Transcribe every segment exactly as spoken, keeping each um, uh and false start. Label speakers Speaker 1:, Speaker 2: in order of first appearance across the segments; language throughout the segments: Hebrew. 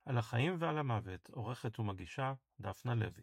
Speaker 1: על החיים ועל המוות, עורכת ומגישה דפנה לוי.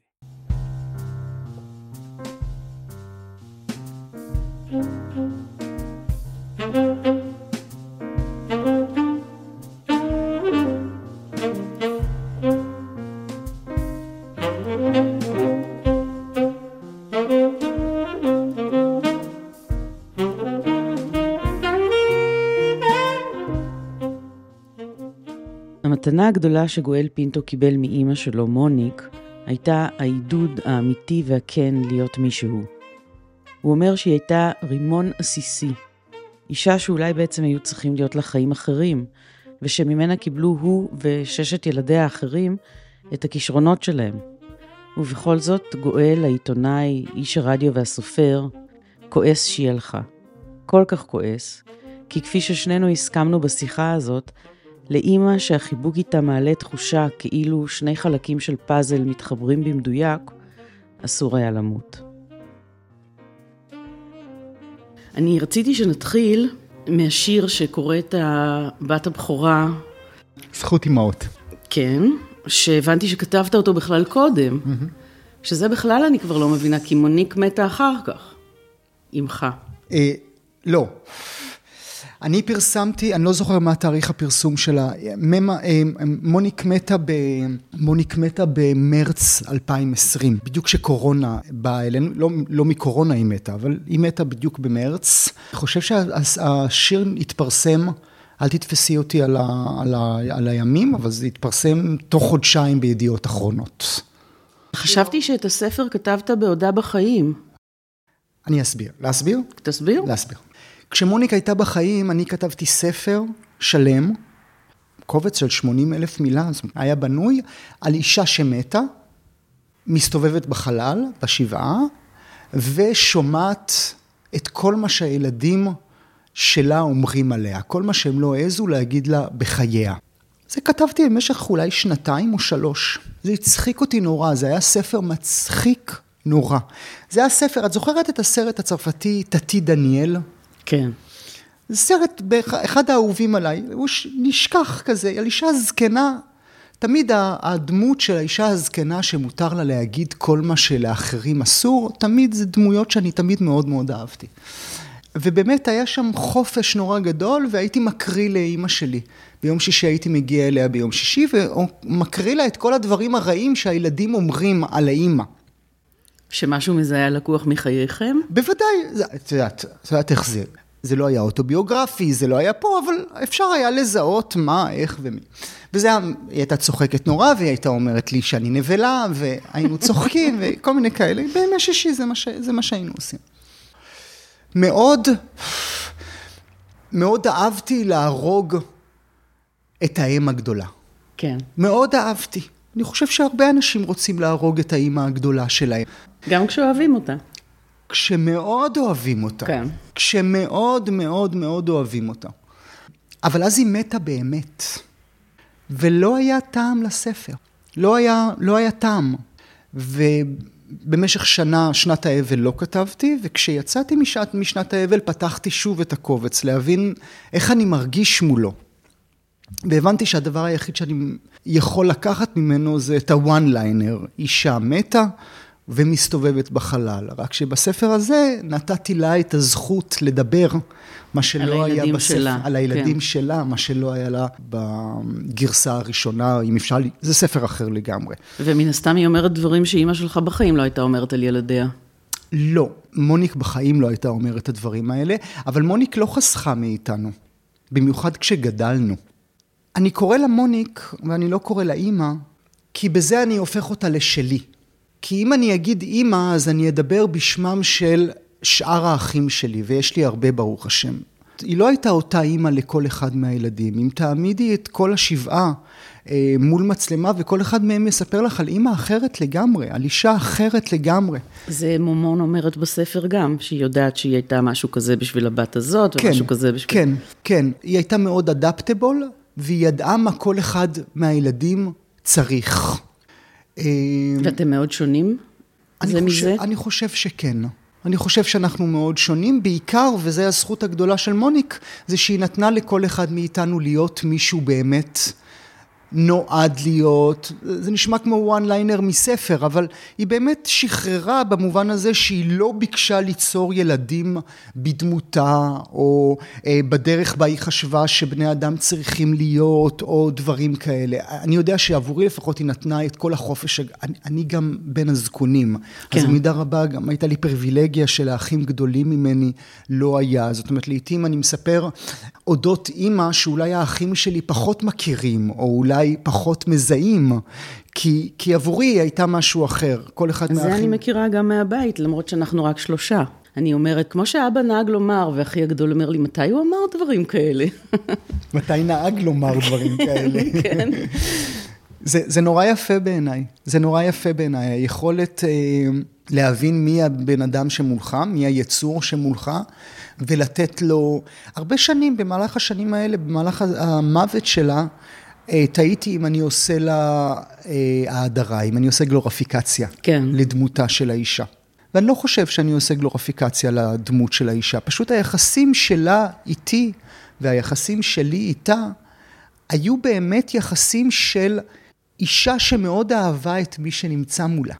Speaker 2: המתנה הגדולה שגואל פינטו קיבל מאמא שלו, מוניק, הייתה העידוד האמיתי והכן להיות מישהו. הוא אומר שהיא הייתה רימון עסיסי, אישה שאולי בעצם היו צריכים להיות לה חיים אחרים, ושממנה קיבלו הוא וששת ילדיה האחרים את הכישרונות שלהם. ובכל זאת גואל, העיתונאי, איש הרדיו והסופר, כועס שהיא הלכה. כל כך כועס, כי כפי ששנינו הסכמנו בשיחה הזאת, לאמא שהחיבוק איתה מעלה תחושה כאילו שני חלקים של פאזל מתחברים במדויק, אסור היה למות. אני רציתי שנתחיל מהשיר שקוראת הבת הבכורה.
Speaker 3: זכות אמהות.
Speaker 2: כן, שהבנתי שכתבת אותו בכלל קודם. Mm-hmm. שזה בכלל אני כבר לא מבינה, כי מוניק מתה אחר כך. אמך.
Speaker 3: אה, לא. אני פרסמתי, אני לא זוכר מה תאריך הפרסום שלה, מוניק מתה, ב, מוניק מתה במרץ אלפיים ועשרים, בדיוק שקורונה באה אלינו, לא, לא מקורונה היא מתה, אבל היא מתה בדיוק במרץ. אני חושב שהשיר התפרסם, אל תתפסי אותי על, ה, על, ה, על הימים, אבל זה התפרסם תוך חודשיים בידיעות אחרונות.
Speaker 2: חשבתי שאת הספר כתבת בעודה בחיים.
Speaker 3: אני אסביר. להסביר?
Speaker 2: תסביר?
Speaker 3: להסביר. כשמוניק הייתה בחיים, אני כתבתי ספר שלם, קובץ של שמונים אלף מילה, היה בנוי, על אישה שמתה, מסתובבת בחלל, בשבעה, ושומעת את כל מה שהילדים שלה אומרים עליה, כל מה שהם לא העזו להגיד לה בחייה. זה כתבתי במשך אולי שנתיים או שלוש. זה הצחיק אותי נורא, זה היה ספר מצחיק נורא. זה היה ספר, את זוכרת את הסרט הצרפתי, תתי דניאל?
Speaker 2: כן.
Speaker 3: זה סרט, אחד האהובים עליי, הוא נשכח כזה, על אישה זקנה, תמיד הדמות של האישה הזקנה שמותר לה להגיד כל מה שלאחרים אסור, תמיד זה דמויות שאני תמיד מאוד מאוד אהבתי. ובאמת היה שם חופש נורא גדול, והייתי מקריא לאמא שלי. ביום שישי הייתי מגיע אליה ביום שישי, ומקריא לה את כל הדברים הרעים שהילדים אומרים על האמא.
Speaker 2: שמשהו מזה היה לקוח מחייכם?
Speaker 3: בוודאי, את יודעת, את יודעת איך זה. זה לא היה אוטוביוגרפי, זה לא היה פה, אבל אפשר היה לזהות מה, איך ומי. וזה היה, היא הייתה צוחקת נורא, והיא הייתה אומרת לי שאני נבלה, והיינו צוחקים, וכל מיני כאלה. בימי שישי זה מה, ש... זה מה שהיינו עושים. מאוד, מאוד אהבתי להרוג את האם הגדולה.
Speaker 2: כן.
Speaker 3: מאוד אהבתי. אני חושב שהרבה אנשים רוצים להרוג את האמא הגדולה שלהם.
Speaker 2: גם כשאוהבים אותה.
Speaker 3: כשמאוד אוהבים אותה.
Speaker 2: כן.
Speaker 3: כשמאוד מאוד מאוד אוהבים אותה. אבל אז היא מתה באמת. ולא היה טעם לספר. לא היה, לא היה טעם. ובמשך שנה, שנת האבל לא כתבתי, וכשיצאתי משעת, משנת האבל פתחתי שוב את הקובץ, להבין איך אני מרגיש מולו. והבנתי שהדבר היחיד שאני יכול לקחת ממנו זה את הוואן ליינר, אישה מתה ומסתובבת בחלל. רק שבספר הזה נתתי לה את הזכות לדבר, מה שלא היה בספר,
Speaker 2: שלה.
Speaker 3: על הילדים
Speaker 2: כן.
Speaker 3: שלה, מה שלא היה לה בגרסה הראשונה, אם אפשר, זה ספר אחר לגמרי.
Speaker 2: ומן הסתם היא אומרת דברים שאימא שלך בחיים לא הייתה אומרת על ילדיה.
Speaker 3: לא, מוניק בחיים לא הייתה אומרת את הדברים האלה, אבל מוניק לא חסכה מאיתנו, במיוחד כשגדלנו. אני קורא לה מוניק, ואני לא קורא לה אימא, כי בזה אני הופך אותה לשלי. כי אם אני אגיד אימא, אז אני אדבר בשמם של שאר האחים שלי, ויש לי הרבה ברוך השם. היא לא הייתה אותה אימא לכל אחד מהילדים. אם תעמידי את כל השבעה אה, מול מצלמה, וכל אחד מהם יספר לך על אימא אחרת לגמרי, על אישה אחרת לגמרי.
Speaker 2: זה מומון אומרת בספר גם, שהיא יודעת שהיא הייתה משהו כזה בשביל הבת הזאת,
Speaker 3: כן,
Speaker 2: ומשהו כזה בשביל...
Speaker 3: כן, כן. היא הייתה מאוד אדפטבול, והיא ידעה מה כל אחד מהילדים צריך.
Speaker 2: ואתם מאוד שונים? זה מזה?
Speaker 3: אני חושב שכן. אני חושב שאנחנו מאוד שונים, בעיקר, וזו הזכות הגדולה של מוניק, זה שהיא נתנה לכל אחד מאיתנו להיות מישהו באמת נועד להיות, זה נשמע כמו וואן ליינר מספר, אבל היא באמת שחררה במובן הזה שהיא לא ביקשה ליצור ילדים בדמותה, או אה, בדרך בה היא חשבה שבני אדם צריכים להיות, או דברים כאלה. אני יודע שעבורי לפחות היא נתנה את כל החופש, אני, אני גם בין הזקונים, כן. אז במידה רבה גם הייתה לי פריבילגיה של האחים גדולים ממני, לא היה. זאת אומרת, לעתים אני מספר אודות אמא שאולי האחים שלי פחות מכירים, או אולי פחות מזהים, כי, כי עבורי היא הייתה משהו אחר. כל אחד
Speaker 2: מהאחים... זה אני מכירה גם מהבית, למרות שאנחנו רק שלושה. אני אומרת, כמו שאבא נהג לומר, ואחי הגדול אומר לי, מתי הוא אמר דברים כאלה?
Speaker 3: מתי נהג לומר דברים כאלה?
Speaker 2: כן.
Speaker 3: זה, זה נורא יפה בעיניי. זה נורא יפה בעיניי. היכולת אה, להבין מי הבן אדם שמולך, מי היצור שמולך, ולתת לו הרבה שנים, במהלך השנים האלה, במהלך המוות שלה, תהיתי אם אני עושה לה ההדרה, אם אני עושה גלוריפיקציה כן. לדמותה של האישה. ואני לא חושב שאני עושה גלוריפיקציה לדמות של האישה, פשוט היחסים שלה איתי והיחסים שלי איתה, היו באמת יחסים של אישה שמאוד אהבה את מי שנמצא מולה.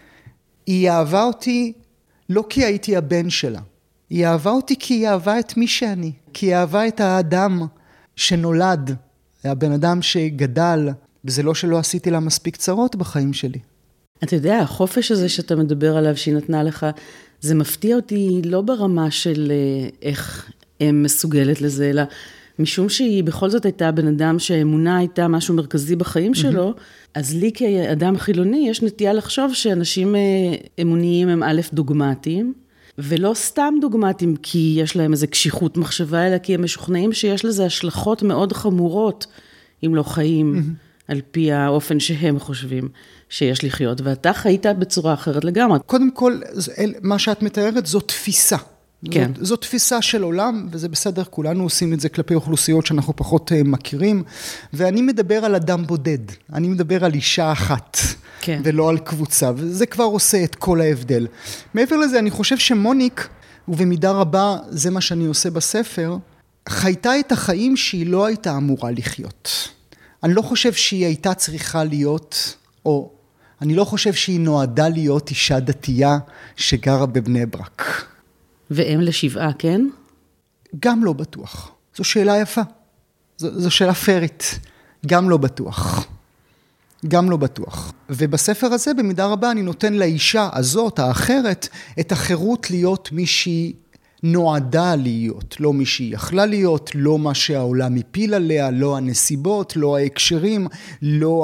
Speaker 3: היא אהבה אותי לא כי הייתי הבן שלה, היא אהבה אותי כי היא אהבה את מי שאני, כי היא אהבה את האדם שנולד, הבן אדם שגדל, וזה לא שלא עשיתי לה מספיק צרות בחיים שלי.
Speaker 2: אתה יודע, החופש הזה שאתה מדבר עליו, שהיא נתנה לך, זה מפתיע אותי לא ברמה של איך הם מסוגלת לזה, אלא משום שהיא בכל זאת הייתה בן אדם שהאמונה הייתה משהו מרכזי בחיים שלו, אז לי כאדם חילוני יש נטייה לחשוב שאנשים אמוניים הם א' דוגמטיים, ולא סתם דוגמטיים כי יש להם איזו קשיחות מחשבה, אלא כי הם משוכנעים שיש לזה השלכות מאוד חמורות, אם לא חיים, על פי האופן שהם חושבים שיש לחיות, ואתה חיית בצורה אחרת לגמרי.
Speaker 3: קודם כל, מה שאת מתארת זו תפיסה.
Speaker 2: כן.
Speaker 3: זו, זו תפיסה של עולם, וזה בסדר, כולנו עושים את זה כלפי אוכלוסיות שאנחנו פחות uh, מכירים, ואני מדבר על אדם בודד, אני מדבר על אישה אחת, כן. ולא על קבוצה, וזה כבר עושה את כל ההבדל. מעבר לזה, אני חושב שמוניק, ובמידה רבה, זה מה שאני עושה בספר, חייתה את החיים שהיא לא הייתה אמורה לחיות. אני לא חושב שהיא הייתה צריכה להיות, או אני לא חושב שהיא נועדה להיות אישה דתייה שגרה בבני ברק.
Speaker 2: ואם לשבעה, כן?
Speaker 3: גם לא בטוח. זו שאלה יפה. זו, זו שאלה פרית. גם לא בטוח. גם לא בטוח. ובספר הזה, במידה רבה, אני נותן לאישה הזאת, האחרת, את החירות להיות מי שהיא נועדה להיות. לא מי שהיא יכלה להיות, לא מה שהעולם הפיל עליה, לא הנסיבות, לא ההקשרים, לא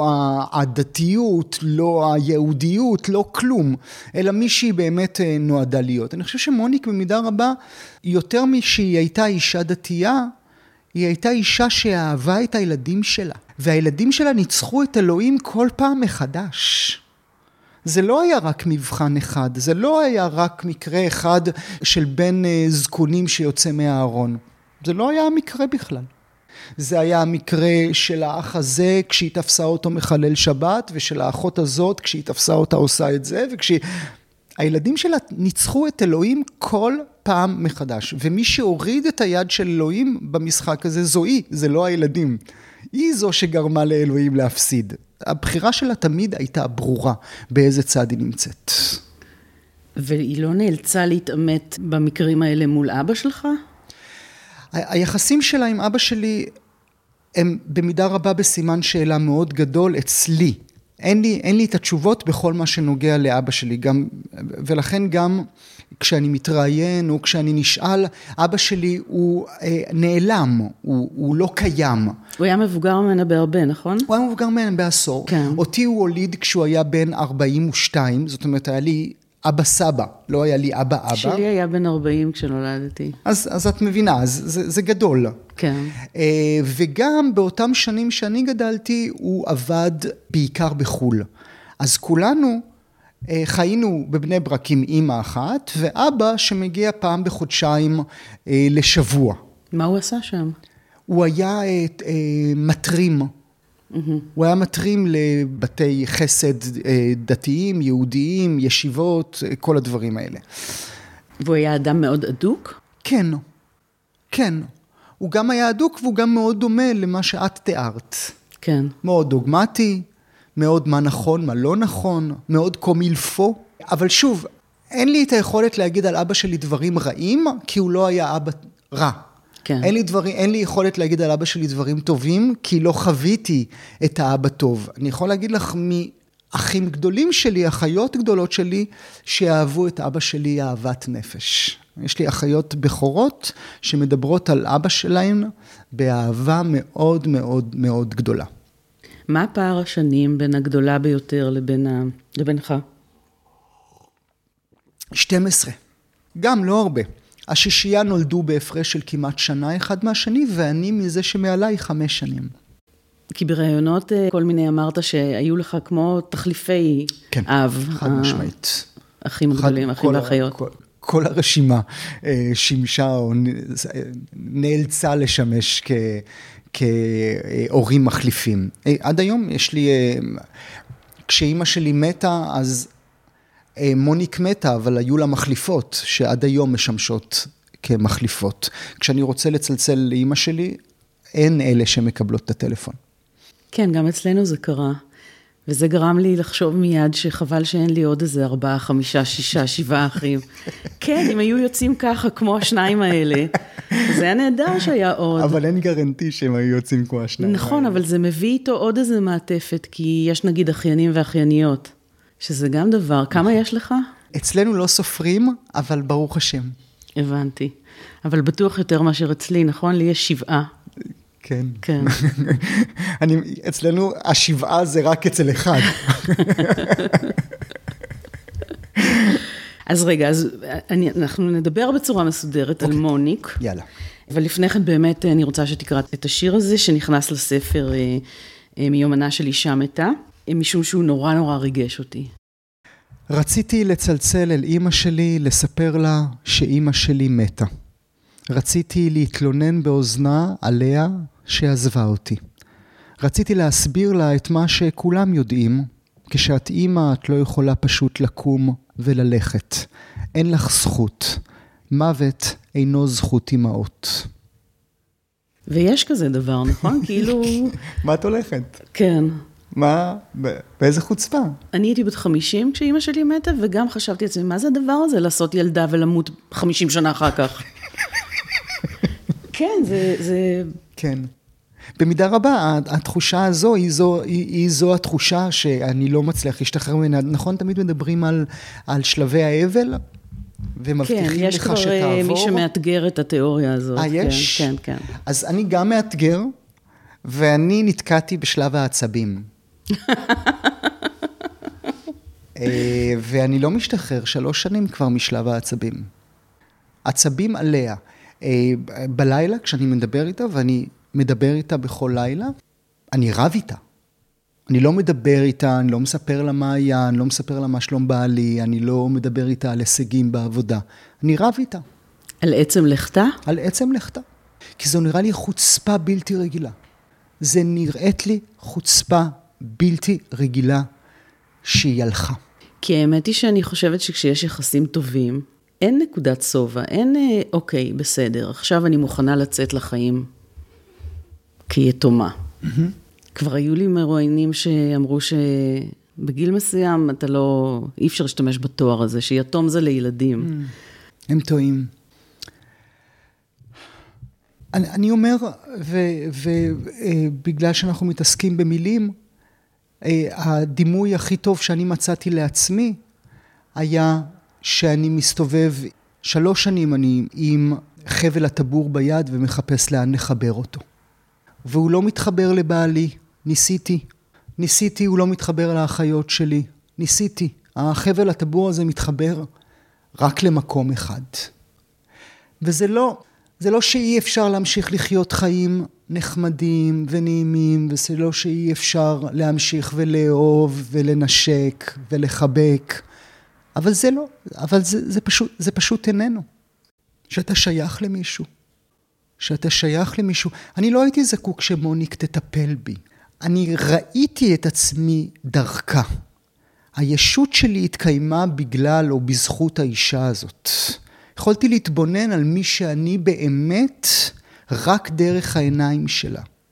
Speaker 3: הדתיות, לא היהודיות, לא כלום, אלא מי שהיא באמת נועדה להיות. אני חושב שמוניק במידה רבה, יותר משהיא הייתה אישה דתייה, היא הייתה אישה שאהבה את הילדים שלה. והילדים שלה ניצחו את אלוהים כל פעם מחדש. זה לא היה רק מבחן אחד, זה לא היה רק מקרה אחד של בן זקונים שיוצא מהארון. זה לא היה המקרה בכלל. זה היה המקרה של האח הזה כשהיא תפסה אותו מחלל שבת, ושל האחות הזאת כשהיא תפסה אותה עושה את זה, וכשהילדים שלה ניצחו את אלוהים כל פעם מחדש. ומי שהוריד את היד של אלוהים במשחק הזה זו היא, זה לא הילדים. היא זו שגרמה לאלוהים להפסיד. הבחירה שלה תמיד הייתה ברורה באיזה צד היא נמצאת.
Speaker 2: והיא לא נאלצה להתאמת במקרים האלה מול אבא שלך?
Speaker 3: היחסים שלה עם אבא שלי הם במידה רבה בסימן שאלה מאוד גדול אצלי. אין לי, אין לי את התשובות בכל מה שנוגע לאבא שלי, גם, ולכן גם כשאני מתראיין או כשאני נשאל, אבא שלי הוא אה, נעלם, הוא, הוא לא קיים.
Speaker 2: הוא היה מבוגר ממנה בהרבה, נכון?
Speaker 3: הוא היה מבוגר ממנה בעשור.
Speaker 2: כן.
Speaker 3: אותי הוא הוליד כשהוא היה בן ארבעים ושתיים, זאת אומרת, היה לי אבא סבא, לא היה לי אבא אבא.
Speaker 2: שלי היה בן ארבעים כשנולדתי.
Speaker 3: אז, אז את מבינה, אז זה, זה גדול.
Speaker 2: כן.
Speaker 3: וגם באותם שנים שאני גדלתי, הוא עבד בעיקר בחול. אז כולנו חיינו בבני ברק עם אמא אחת, ואבא שמגיע פעם בחודשיים לשבוע.
Speaker 2: מה הוא עשה שם?
Speaker 3: הוא היה מטרים. Mm-hmm. הוא היה מטרים לבתי חסד דתיים, יהודיים, ישיבות, כל הדברים האלה.
Speaker 2: והוא היה אדם מאוד אדוק?
Speaker 3: כן, כן. הוא גם היה אדוק והוא גם מאוד דומה למה שאת תיארת.
Speaker 2: כן.
Speaker 3: מאוד דוגמטי, מאוד מה נכון, מה לא נכון, מאוד קומילפו. אבל שוב, אין לי את היכולת להגיד על אבא שלי דברים רעים, כי הוא לא היה אבא רע.
Speaker 2: כן.
Speaker 3: אין לי דברים, אין לי יכולת להגיד על אבא שלי דברים טובים, כי לא חוויתי את האבא טוב. אני יכול להגיד לך מאחים גדולים שלי, אחיות גדולות שלי, שאהבו את אבא שלי אהבת נפש. יש לי אחיות בכורות שמדברות על אבא שלהן באהבה מאוד מאוד מאוד גדולה.
Speaker 2: מה פער השנים בין הגדולה ביותר לבין ה... לבינך?
Speaker 3: שתים עשרה. גם לא הרבה. השישייה נולדו בהפרש של כמעט שנה אחד מהשני, ואני מזה שמעליי חמש שנים.
Speaker 2: כי ברעיונות כל מיני אמרת שהיו לך כמו תחליפי
Speaker 3: כן,
Speaker 2: אב.
Speaker 3: חד משמעית.
Speaker 2: אחים גדולים, אחים ואחיות.
Speaker 3: כל, כל הרשימה שימשה או נאלצה לשמש כ, כהורים מחליפים. עד היום יש לי, כשאימא שלי מתה, אז מוניק מתה, אבל היו לה מחליפות, שעד היום משמשות כמחליפות. כשאני רוצה לצלצל לאמא שלי, אין אלה שמקבלות את הטלפון.
Speaker 2: כן, גם אצלנו זה קרה. וזה גרם לי לחשוב מיד שחבל שאין לי עוד איזה ארבעה, חמישה, שישה, שבעה אחים. כן, אם היו יוצאים ככה כמו השניים האלה, זה היה נהדר שהיה עוד.
Speaker 3: אבל אין גרנטי שהם היו יוצאים כמו השניים האלה.
Speaker 2: נכון, אבל זה מביא איתו עוד איזה מעטפת, כי יש נגיד אחיינים ואחייניות. שזה גם דבר. כמה יש לך?
Speaker 3: אצלנו לא סופרים, אבל ברוך השם.
Speaker 2: הבנתי. אבל בטוח יותר מאשר אצלי, נכון? לי יש שבעה.
Speaker 3: כן.
Speaker 2: כן.
Speaker 3: אני, אצלנו השבעה זה רק אצל אחד.
Speaker 2: אז רגע, אז אני, אנחנו נדבר בצורה מסודרת על מוניק.
Speaker 3: יאללה.
Speaker 2: אבל לפני כן באמת אני רוצה שתקרא את השיר הזה, שנכנס לספר מיומנה של אישה מתה. משום שהוא נורא נורא ריגש אותי.
Speaker 3: רציתי לצלצל אל אמא שלי, לספר לה שאמא שלי מתה. רציתי להתלונן באוזנה עליה שעזבה אותי. רציתי להסביר לה את מה שכולם יודעים, כשאת אמא את לא יכולה פשוט לקום וללכת. אין לך זכות. מוות אינו זכות אמהות.
Speaker 2: ויש כזה דבר, נכון? כאילו...
Speaker 3: מה את הולכת?
Speaker 2: כן.
Speaker 3: מה? באיזה חוצפה?
Speaker 2: אני הייתי בת חמישים כשאמא שלי מתה, וגם חשבתי לעצמי, מה זה הדבר הזה לעשות ילדה ולמות חמישים שנה אחר כך? כן, זה, זה...
Speaker 3: כן. במידה רבה, התחושה הזו היא זו, היא, היא זו התחושה שאני לא מצליח להשתחרר ממנה. נכון, תמיד מדברים על, על שלבי האבל, ומבטיחים
Speaker 2: כן,
Speaker 3: לך שתעבור.
Speaker 2: כן, יש כבר מי שמאתגר את התיאוריה הזאת.
Speaker 3: אה, יש?
Speaker 2: כן, כן, כן.
Speaker 3: אז אני גם מאתגר, ואני נתקעתי בשלב העצבים. ואני לא משתחרר שלוש שנים כבר משלב העצבים. עצבים עליה. בלילה, כשאני מדבר איתה, ואני מדבר איתה בכל לילה, אני רב איתה. אני לא מדבר איתה, אני לא מספר לה מה היה, אני לא מספר לה מה שלום בעלי, אני לא מדבר איתה על הישגים בעבודה. אני רב איתה.
Speaker 2: על עצם לכתה?
Speaker 3: על עצם לכתה. כי זו נראה לי חוצפה בלתי רגילה. זה נראית לי חוצפה בלתי רגילה שהיא הלכה.
Speaker 2: כי האמת היא שאני חושבת שכשיש יחסים טובים, אין נקודת סובה, אין, אוקיי, בסדר, עכשיו אני מוכנה לצאת לחיים כיתומה. Mm-hmm. כבר היו לי מרואיינים שאמרו שבגיל מסוים אתה לא, אי אפשר להשתמש בתואר הזה, שיתום זה לילדים.
Speaker 3: Mm. הם טועים. אני, אני אומר, ובגלל שאנחנו מתעסקים במילים, הדימוי הכי טוב שאני מצאתי לעצמי, היה שאני מסתובב, שלוש שנים אני עם חבל הטבור ביד ומחפש לאן לחבר אותו. והוא לא מתחבר לבעלי, ניסיתי. ניסיתי, הוא לא מתחבר לאחיות שלי. ניסיתי. החבל הטבור הזה מתחבר רק למקום אחד. וזה לא, זה לא שאי אפשר להמשיך לחיות חיים נחמדים ונעימים, וזה לא שאי אפשר להמשיך ולאהוב ולנשק ולחבק. אבל זה לא, אבל זה, זה פשוט, זה פשוט איננו. שאתה שייך למישהו. שאתה שייך למישהו. אני לא הייתי זקוק שמוניק תטפל בי. אני ראיתי את עצמי דרכה. הישות שלי התקיימה בגלל או בזכות האישה הזאת. יכולתי להתבונן על מי שאני באמת רק דרך העיניים שלה.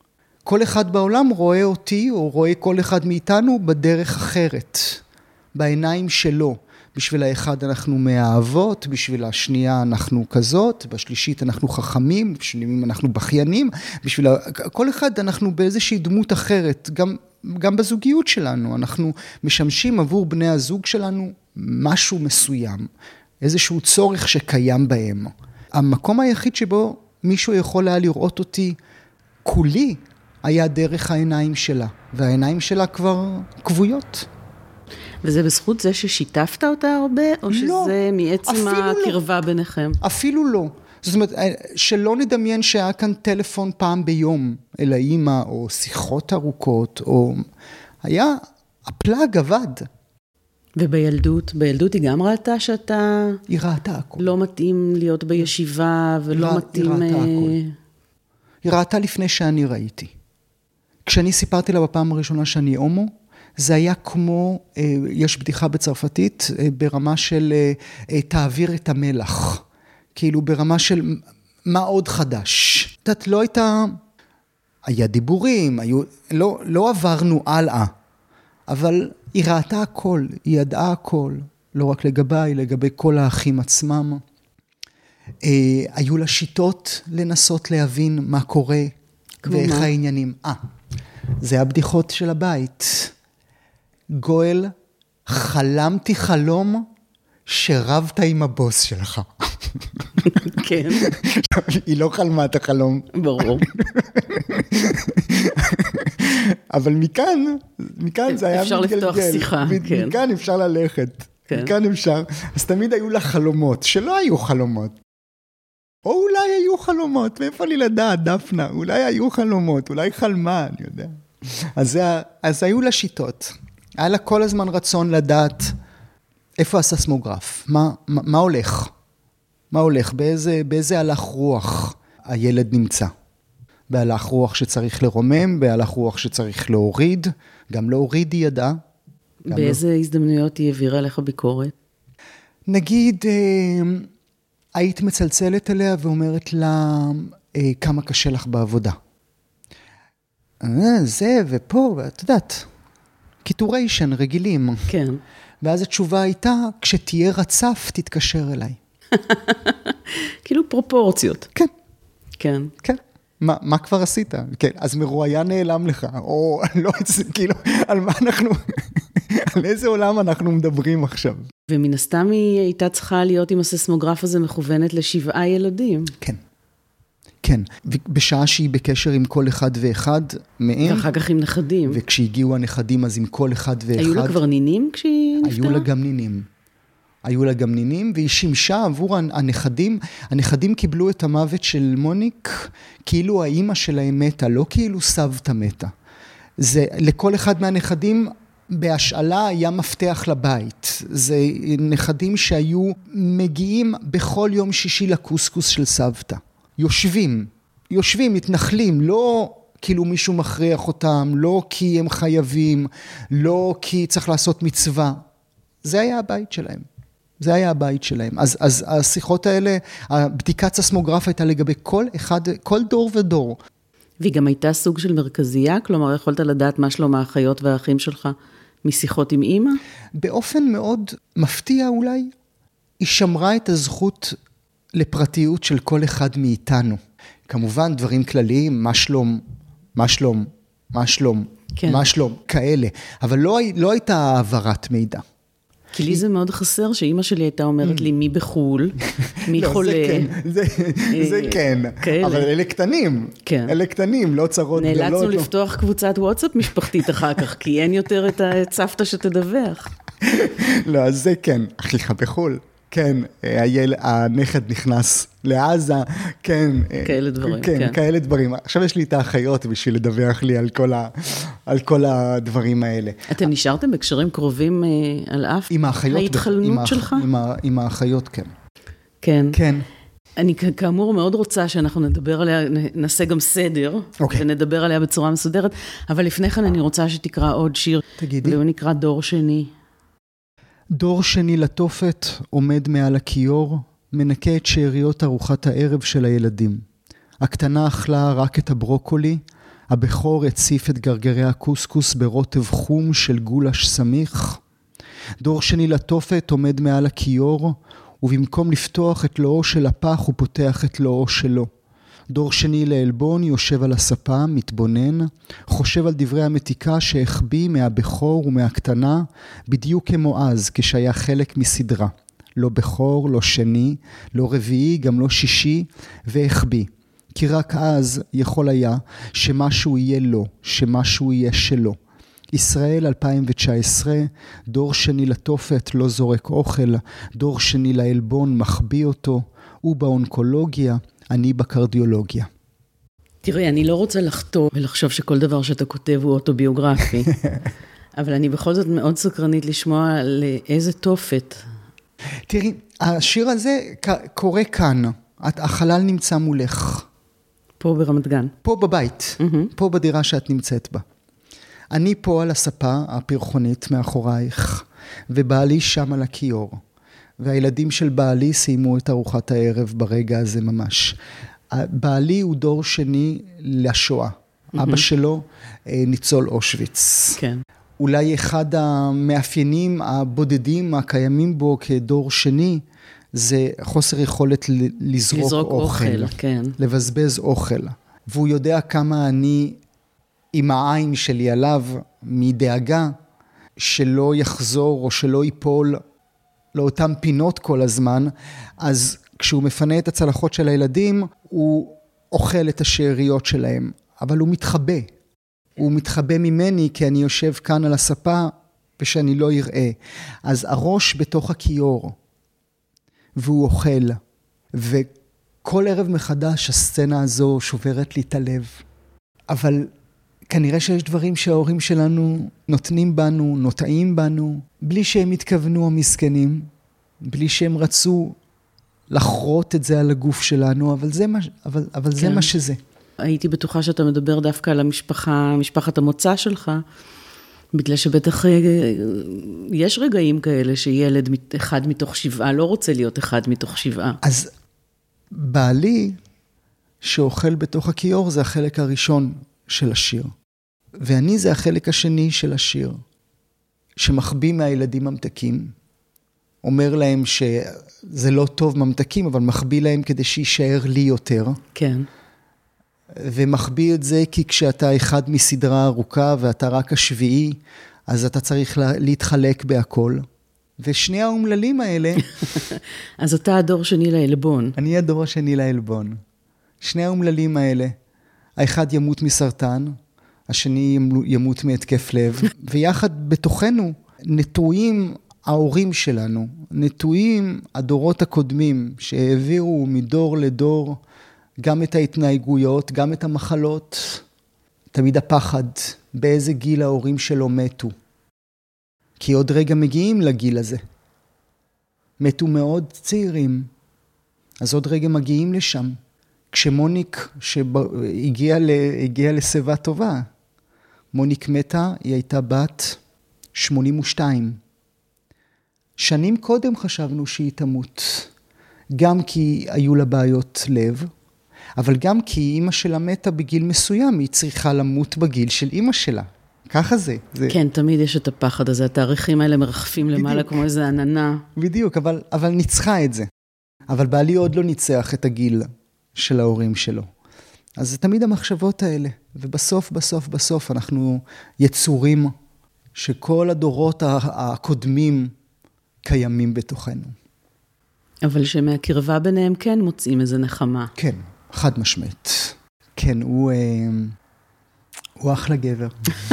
Speaker 3: כל אחד בעולם רואה אותי, או רואה כל אחד מאיתנו בדרך אחרת, בעיניים שלו. בשביל האחד אנחנו מאהבות, בשביל השנייה אנחנו כזאת, בשלישית אנחנו חכמים, בשבילים אנחנו בכיינים, בשביל כל אחד אנחנו באיזושהי דמות אחרת, גם, גם בזוגיות שלנו, אנחנו משמשים עבור בני הזוג שלנו משהו מסוים, איזשהו צורך שקיים בהם. המקום היחיד שבו מישהו יכול היה לראות אותי כולי, היה דרך העיניים שלה, והעיניים שלה כבר כבויות.
Speaker 2: וזה בזכות זה ששיתפת אותה הרבה, או
Speaker 3: לא,
Speaker 2: שזה מעצם הקרבה לא. ביניכם?
Speaker 3: אפילו לא. זאת אומרת, שלא נדמיין שהיה כאן טלפון פעם ביום אל האמא, או שיחות ארוכות, או היה, הפלאג עבד.
Speaker 2: ובילדות, בילדות היא גם ראתה שאתה...
Speaker 3: היא ראתה הכל.
Speaker 2: לא מתאים להיות בישיבה, ולא
Speaker 3: היא
Speaker 2: מתאים...
Speaker 3: היא ראתה הכל. היא ראתה לפני שאני ראיתי. כשאני סיפרתי לה בפעם הראשונה שאני הומו, זה היה כמו, יש בדיחה בצרפתית, ברמה של תעביר את המלח. כאילו ברמה של מה עוד חדש. את יודעת, לא הייתה, היה דיבורים, היו, לא, לא עברנו הלאה, אבל היא ראתה הכל, היא ידעה הכל, לא רק לגביי, לגבי כל האחים עצמם. היו לה שיטות לנסות להבין מה קורה ואיך מה? העניינים. אה, זה הבדיחות של הבית. גואל, חלמתי חלום שרבת עם הבוס שלך.
Speaker 2: כן.
Speaker 3: היא לא חלמה את החלום.
Speaker 2: ברור.
Speaker 3: אבל מכאן, מכאן זה היה
Speaker 2: מתגלגל. אפשר לפתוח שיחה, כן.
Speaker 3: מכאן אפשר ללכת. כן. מכאן אפשר. אז תמיד היו לה חלומות, שלא היו חלומות. או אולי היו חלומות, מאיפה לי לדעת, דפנה? אולי היו חלומות, אולי חלמה, אני יודע. אז, זה, אז היו לה שיטות. היה לה כל הזמן רצון לדעת איפה הססמוגרף, מה, מה, מה הולך, מה הולך, באיזה, באיזה הלך רוח הילד נמצא. בהלך רוח שצריך לרומם, בהלך רוח שצריך להוריד, גם להוריד היא ידעה.
Speaker 2: באיזה לא... הזדמנויות היא העבירה לך ביקורת?
Speaker 3: נגיד, אה, היית מצלצלת אליה ואומרת לה, אה, כמה קשה לך בעבודה. אה, זה ופה, ואת יודעת, קיטוריישן רגילים.
Speaker 2: כן.
Speaker 3: ואז התשובה הייתה, כשתהיה רצף, תתקשר אליי.
Speaker 2: כאילו פרופורציות.
Speaker 3: כן.
Speaker 2: כן.
Speaker 3: כן. מה, מה כבר עשית? כן, אז מרואיין נעלם לך, או לא, כאילו, על מה אנחנו, על איזה עולם אנחנו מדברים עכשיו?
Speaker 2: ומן הסתם היא הייתה צריכה להיות עם הססמוגרף הזה מכוונת לשבעה ילדים.
Speaker 3: כן. כן, בשעה שהיא בקשר עם כל אחד ואחד מהם.
Speaker 2: ואחר כך עם נכדים.
Speaker 3: וכשהגיעו הנכדים, אז עם כל אחד ואחד.
Speaker 2: היו לה כבר נינים כשהיא נפטרה?
Speaker 3: היו לה גם נינים. היו לה גם נינים, והיא שימשה עבור הנכדים. הנכדים קיבלו את המוות של מוניק, כאילו האימא שלהם מתה, לא כאילו סבתא מתה. זה, לכל אחד מהנכדים בהשאלה היה מפתח לבית. זה נכדים שהיו מגיעים בכל יום שישי לקוסקוס של סבתא. יושבים, יושבים, מתנחלים, לא כאילו מישהו מכריח אותם, לא כי הם חייבים, לא כי צריך לעשות מצווה. זה היה הבית שלהם. זה היה הבית שלהם. אז, אז השיחות האלה, הבדיקת ססמוגרף הייתה לגבי כל אחד, כל דור ודור.
Speaker 2: והיא גם הייתה סוג של מרכזייה? כלומר, יכולת לדעת מה שלום האחיות והאחים שלך משיחות עם אמא?
Speaker 3: באופן מאוד מפתיע אולי, היא שמרה את הזכות לפרטיות של כל אחד מאיתנו. כמובן דברים כלליים, מה שלום, מה שלום, מה שלום, כן. מה שלום, כאלה. אבל לא, לא הייתה העברת מידע.
Speaker 2: כי לי זה מאוד חסר שאימא שלי הייתה אומרת לי מי בחול, מי חולה.
Speaker 3: זה כן, אבל אלה קטנים. אלה קטנים, לא צרות.
Speaker 2: נאלצנו לפתוח קבוצת וואטסאפ משפחתית אחר כך, כי אין יותר את הסבתא שתדווח.
Speaker 3: לא, אז זה כן, אחיך בחול. כן, הנכד נכנס לעזה, כן.
Speaker 2: כאלה דברים, כן.
Speaker 3: כן, כאלה דברים. עכשיו יש לי את האחיות בשביל לדווח לי על כל, ה, על כל הדברים האלה.
Speaker 2: אתם נשארתם בקשרים קרובים על אף
Speaker 3: עם האחיות,
Speaker 2: ההתחלנות
Speaker 3: עם
Speaker 2: שלך?
Speaker 3: עם, עם האחיות, כן.
Speaker 2: כן.
Speaker 3: כן.
Speaker 2: אני כאמור מאוד רוצה שאנחנו נדבר עליה, נעשה גם סדר, okay. ונדבר עליה בצורה מסודרת, אבל לפני כן אני רוצה שתקרא עוד שיר.
Speaker 3: תגידי.
Speaker 2: והוא נקרא דור שני.
Speaker 3: דור שני לטופת עומד מעל הכיור, מנקה את שאריות ארוחת הערב של הילדים. הקטנה אכלה רק את הברוקולי, הבכור הציף את גרגרי הקוסקוס ברוטב חום של גולש סמיך. דור שני לתופת עומד מעל הכיור, ובמקום לפתוח את לואו של הפח הוא פותח את לואו שלו. דור שני לאלבון יושב על הספה, מתבונן, חושב על דברי המתיקה שהחביא מהבכור ומהקטנה, בדיוק כמו אז כשהיה חלק מסדרה. לא בכור, לא שני, לא רביעי, גם לא שישי, והחביא. כי רק אז יכול היה שמשהו יהיה לו, שמשהו יהיה שלו. ישראל אלפיים תשע עשרה, דור שני לתופת לא זורק אוכל, דור שני לאלבון מחביא אותו, הוא באונקולוגיה, אני בקרדיולוגיה.
Speaker 2: תראי, אני לא רוצה לחתור ולחשוב שכל דבר שאתה כותב הוא אוטוביוגרפי, אבל אני בכל זאת מאוד סקרנית לשמוע לאיזה תופת.
Speaker 3: תראי, השיר הזה קורה כאן, החלל נמצא מולך.
Speaker 2: פה ברמת גן.
Speaker 3: פה בבית, mm-hmm. פה בדירה שאת נמצאת בה. אני פה על הספה הפרחונית מאחורייך, ובעלי שם על הכיור. והילדים של בעלי סיימו את ארוחת הערב ברגע הזה ממש. בעלי הוא דור שני לשואה. Mm-hmm. אבא שלו ניצול אושוויץ.
Speaker 2: כן.
Speaker 3: אולי אחד המאפיינים הבודדים הקיימים בו כדור שני, זה חוסר יכולת לזרוק, לזרוק אוכל, אוכל כן. לבזבז אוכל. והוא יודע כמה אני עם העין שלי עליו מדאגה שלא יחזור או שלא ייפול לאותם פינות כל הזמן, אז כשהוא מפנה את הצלחות של הילדים, הוא אוכל את השאריות שלהם, אבל הוא מתחבא. הוא מתחבא ממני כי אני יושב כאן על הספה ושאני לא אראה. אז הראש בתוך הכיור, והוא אוכל, וכל ערב מחדש הסצנה הזו שוברת לי את הלב. אבל כנראה שיש דברים שההורים שלנו נותנים בנו, נוטעים בנו, בלי שהם התכוונו המסכנים, בלי שהם רצו לחרות את זה על הגוף שלנו, אבל זה מה, אבל, אבל כן. זה מה שזה.
Speaker 2: הייתי בטוחה שאתה מדבר דווקא על המשפחה, משפחת המוצא שלך, בגלל שבטח יש רגעים כאלה שילד אחד מתוך שבעה לא רוצה להיות אחד מתוך שבעה.
Speaker 3: אז בעלי שאוכל בתוך הכיור זה החלק הראשון של השיר. ואני זה החלק השני של השיר, שמחביא מהילדים ממתקים. אומר להם שזה לא טוב ממתקים, אבל מחביא להם כדי שישאר לי יותר.
Speaker 2: כן.
Speaker 3: ומחביא את זה כי כשאתה אחד מסדרה ארוכה ואתה רק השביעי, אז אתה צריך להתחלק בהכל. ושני האומללים האלה...
Speaker 2: אז אתה הדור שני לאלבון.
Speaker 3: אני הדור השני לאלבון. שני האומללים האלה, האחד ימות מסרטן, השני ימות מהתקף לב, ויחד בתוכנו נטועים ההורים שלנו, נטועים הדורות הקודמים שהעבירו מדור לדור גם את ההתנהגויות, גם את המחלות, תמיד הפחד, באיזה גיל ההורים שלו מתו. כי עוד רגע מגיעים לגיל הזה. מתו מאוד צעירים, אז עוד רגע מגיעים לשם. כשמוניק שהגיעה הגיעה לסביבה טובה, מוניק מתה, היא הייתה בת שמונים ושתיים. שנים קודם חשבנו שהיא תמות, גם כי היו לה בעיות לב, אבל גם כי אמא שלה מתה בגיל מסוים, היא צריכה למות בגיל של אמא שלה. ככה זה. זה...
Speaker 2: כן, תמיד יש את הפחד הזה, התאריכים האלה מרחפים בדיוק. למעלה כמו איזה עננה.
Speaker 3: בדיוק, אבל, אבל ניצחה את זה. אבל בעלי עוד לא ניצח את הגיל של ההורים שלו. אז זה תמיד המחשבות האלה, ובסוף, בסוף, בסוף אנחנו יצורים שכל הדורות הקודמים קיימים בתוכנו.
Speaker 2: אבל שמהקרבה ביניהם כן מוצאים איזה נחמה.
Speaker 3: כן, חד משמעית. כן, הוא, הוא אחלה גבר.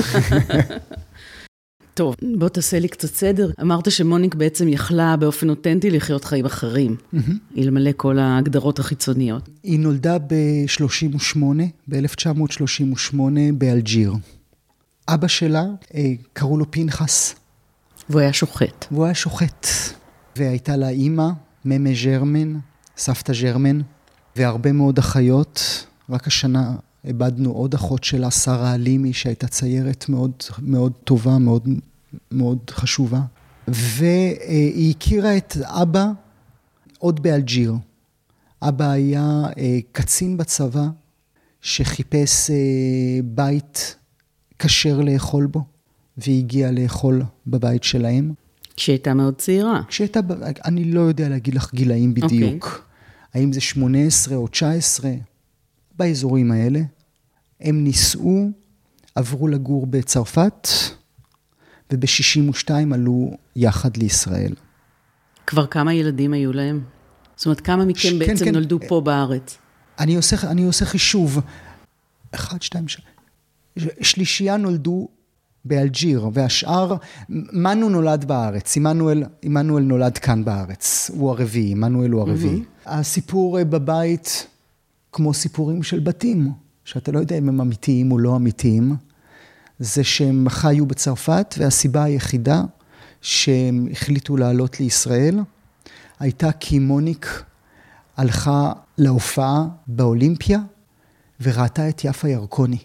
Speaker 2: טוב, בוא תעשה לי קצת סדר. אמרת שמוניק בעצם יכלה באופן אותנטי לחיות חיים אחרים, אלמלא כל ההגדרות החיצוניות.
Speaker 3: היא נולדה ב-שלושים ושמונה, ב-אלף תשע מאות שלושים ושמונה באלג'יר. אבא שלה, קראו לו פנחס.
Speaker 2: והוא היה שוחט.
Speaker 3: והוא היה שוחט. והייתה לה אימא, ממה ז'רמן, סבתא ז'רמן, והרבה מאוד אחיות. רק השנה איבדנו עוד אחות שלה, שרה אלימי, שהייתה ציירת מאוד, מאוד טובה, מאוד, מאוד חשובה. והיא הכירה את אבא עוד באלג'יר. אבא היה קצין בצבא, שחיפש אה, בית כשר לאכול בו, והגיע לאכול בבית שלהם.
Speaker 2: כשהייתה מאוד צעירה.
Speaker 3: כשהייתה, אני לא יודע להגיד לך גילאים בדיוק. Okay. האם זה שמונה עשרה או תשע עשרה, באזורים האלה. הם ניסו, עברו לגור בצרפת, וב-שישים ושתיים עלו יחד לישראל.
Speaker 2: כבר כמה ילדים היו להם? זאת אומרת, כמה מכם ש... בעצם כן, כן. נולדו פה בארץ?
Speaker 3: אני עושה, אני עושה חישוב. אחד, שתיים, ש... שלישייה נולדו באלג'יר, והשאר, מנו נולד בארץ, עמנואל, עמנואל נולד כאן בארץ, הוא הרביעי, עמנואל הוא הרביעי. Mm-hmm. הסיפור בבית, כמו סיפורים של בתים, שאתה לא יודע אם הם אמיתיים או לא אמיתיים, זה שהם חיו בצרפת, והסיבה היחידה שהם החליטו לעלות לישראל, הייתה כי מוניק הלכה להופעה באולימפיה, וראתה את יפה ירקוני.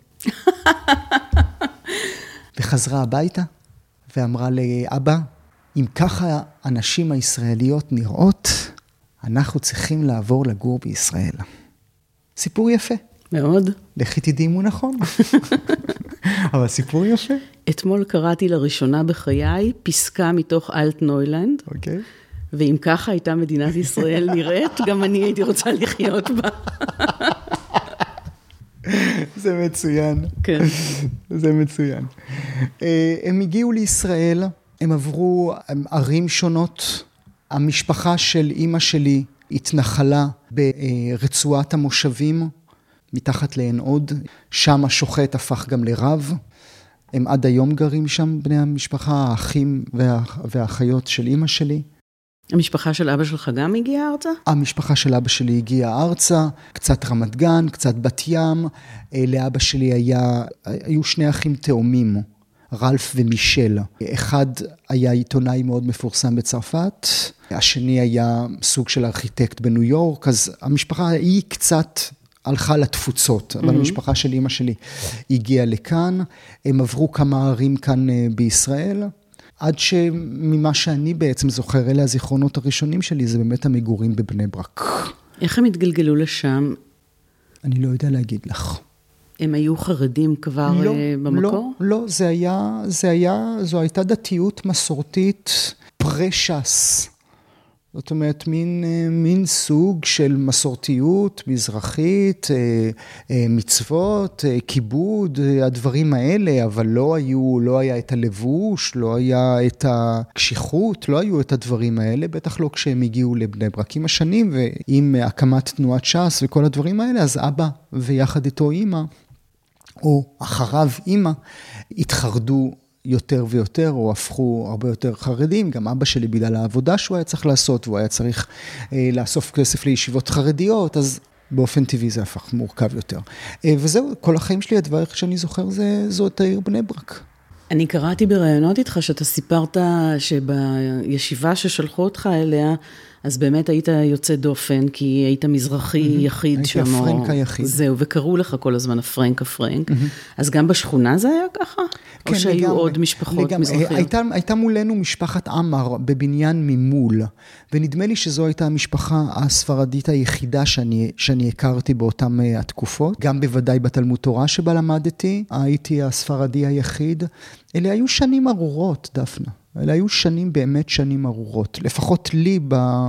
Speaker 3: וחזרה הביתה, ואמרה לאבא, אם ככה הנשים הישראליות נראות, אנחנו צריכים לעבור לגור בישראל. סיפור יפה.
Speaker 2: מאוד.
Speaker 3: לכי תדעי אם הוא נכון. אבל סיפור יפה.
Speaker 2: אתמול קראתי לראשונה בחיי פסקה מתוך אלטנוילנד.
Speaker 3: אוקיי.
Speaker 2: ואם ככה הייתה מדינת ישראל נראית, גם אני הייתי רוצה לחיות בה.
Speaker 3: זה מצוין.
Speaker 2: כן.
Speaker 3: זה מצוין. הם הגיעו לישראל, הם עברו ערים שונות. המשפחה של אמא שלי התנחלה ברצועת המושבים, מתחת לעין עוד. שם השוחט הפך גם לרב. הם עד היום גרים שם, בני המשפחה, האחים והאחיות של אמא שלי.
Speaker 2: המשפחה של אבא שלך גם הגיעה ארצה?
Speaker 3: המשפחה של אבא שלי הגיעה ארצה, קצת רמת גן, קצת בת ים. לאבא שלי היה, היו שני אחים תאומים, רלף ומישל. אחד היה עיתונאי מאוד מפורסם בצרפת, השני היה סוג של ארכיטקט בניו יורק, אז המשפחה היא קצת הלכה לתפוצות, אבל mm-hmm. המשפחה של אמא שלי הגיעה לכאן, הם עברו כמה ערים כאן בישראל, עד שממה שאני בעצם זוכר, אלה הזיכרונות הראשונים שלי, זה באמת המגורים בבני ברק.
Speaker 2: איך הם התגלגלו לשם?
Speaker 3: אני לא יודע להגיד לך.
Speaker 2: הם היו חרדים כבר
Speaker 3: לא,
Speaker 2: במקור?
Speaker 3: לא, לא, זה היה, זה היה, זו הייתה דתיות מסורתית פרשס. זאת אומרת, מין, מין סוג של מסורתיות, מזרחית, מצוות, כיבוד, הדברים האלה, אבל לא היו, לא היה את הלבוש, לא היה את הקשיחות, לא היו את הדברים האלה, בטח לא כשהם הגיעו לבני ברק עם השנים, ועם הקמת תנועת ש"ס וכל הדברים האלה, אז אבא ויחד איתו אמא, או אחריו אמא, התחרדו יותר ויותר, או הפכו הרבה יותר חרדים, גם אבא שלי בגלל העבודה שהוא היה צריך לעשות, והוא היה צריך אה, לאסוף כסף לישיבות חרדיות, אז באופן טבעי זה הפך מורכב יותר. אה, וזהו, כל החיים שלי, הדבר שאני זוכר, זה, זאת העיר בני ברק.
Speaker 2: אני קראתי ברעיונות איתך, שאתה סיפרת שבישיבה ששלחו אותך אליה, אז באמת היית יוצא דופן, כי היית מזרחי mm-hmm. יחיד
Speaker 3: הייתי
Speaker 2: שם.
Speaker 3: הייתי הפרנק היחיד.
Speaker 2: זהו, וקראו לך כל הזמן הפרנק הפרנק. Mm-hmm. אז גם בשכונה זה היה ככה? כן, או שהיו לגמרי, עוד משפחות לגמרי. מזרחיות?
Speaker 3: הייתה, הייתה מולנו משפחת עמר בבניין ממול, ונדמה לי שזו הייתה המשפחה הספרדית היחידה שאני, שאני הכרתי באותם התקופות. גם בוודאי בתלמוד תורה שבה למדתי, הייתי הספרדי היחיד. אלה היו שנים ארורות, דפנה. אלה היו שנים, באמת שנים ארורות. לפחות לי,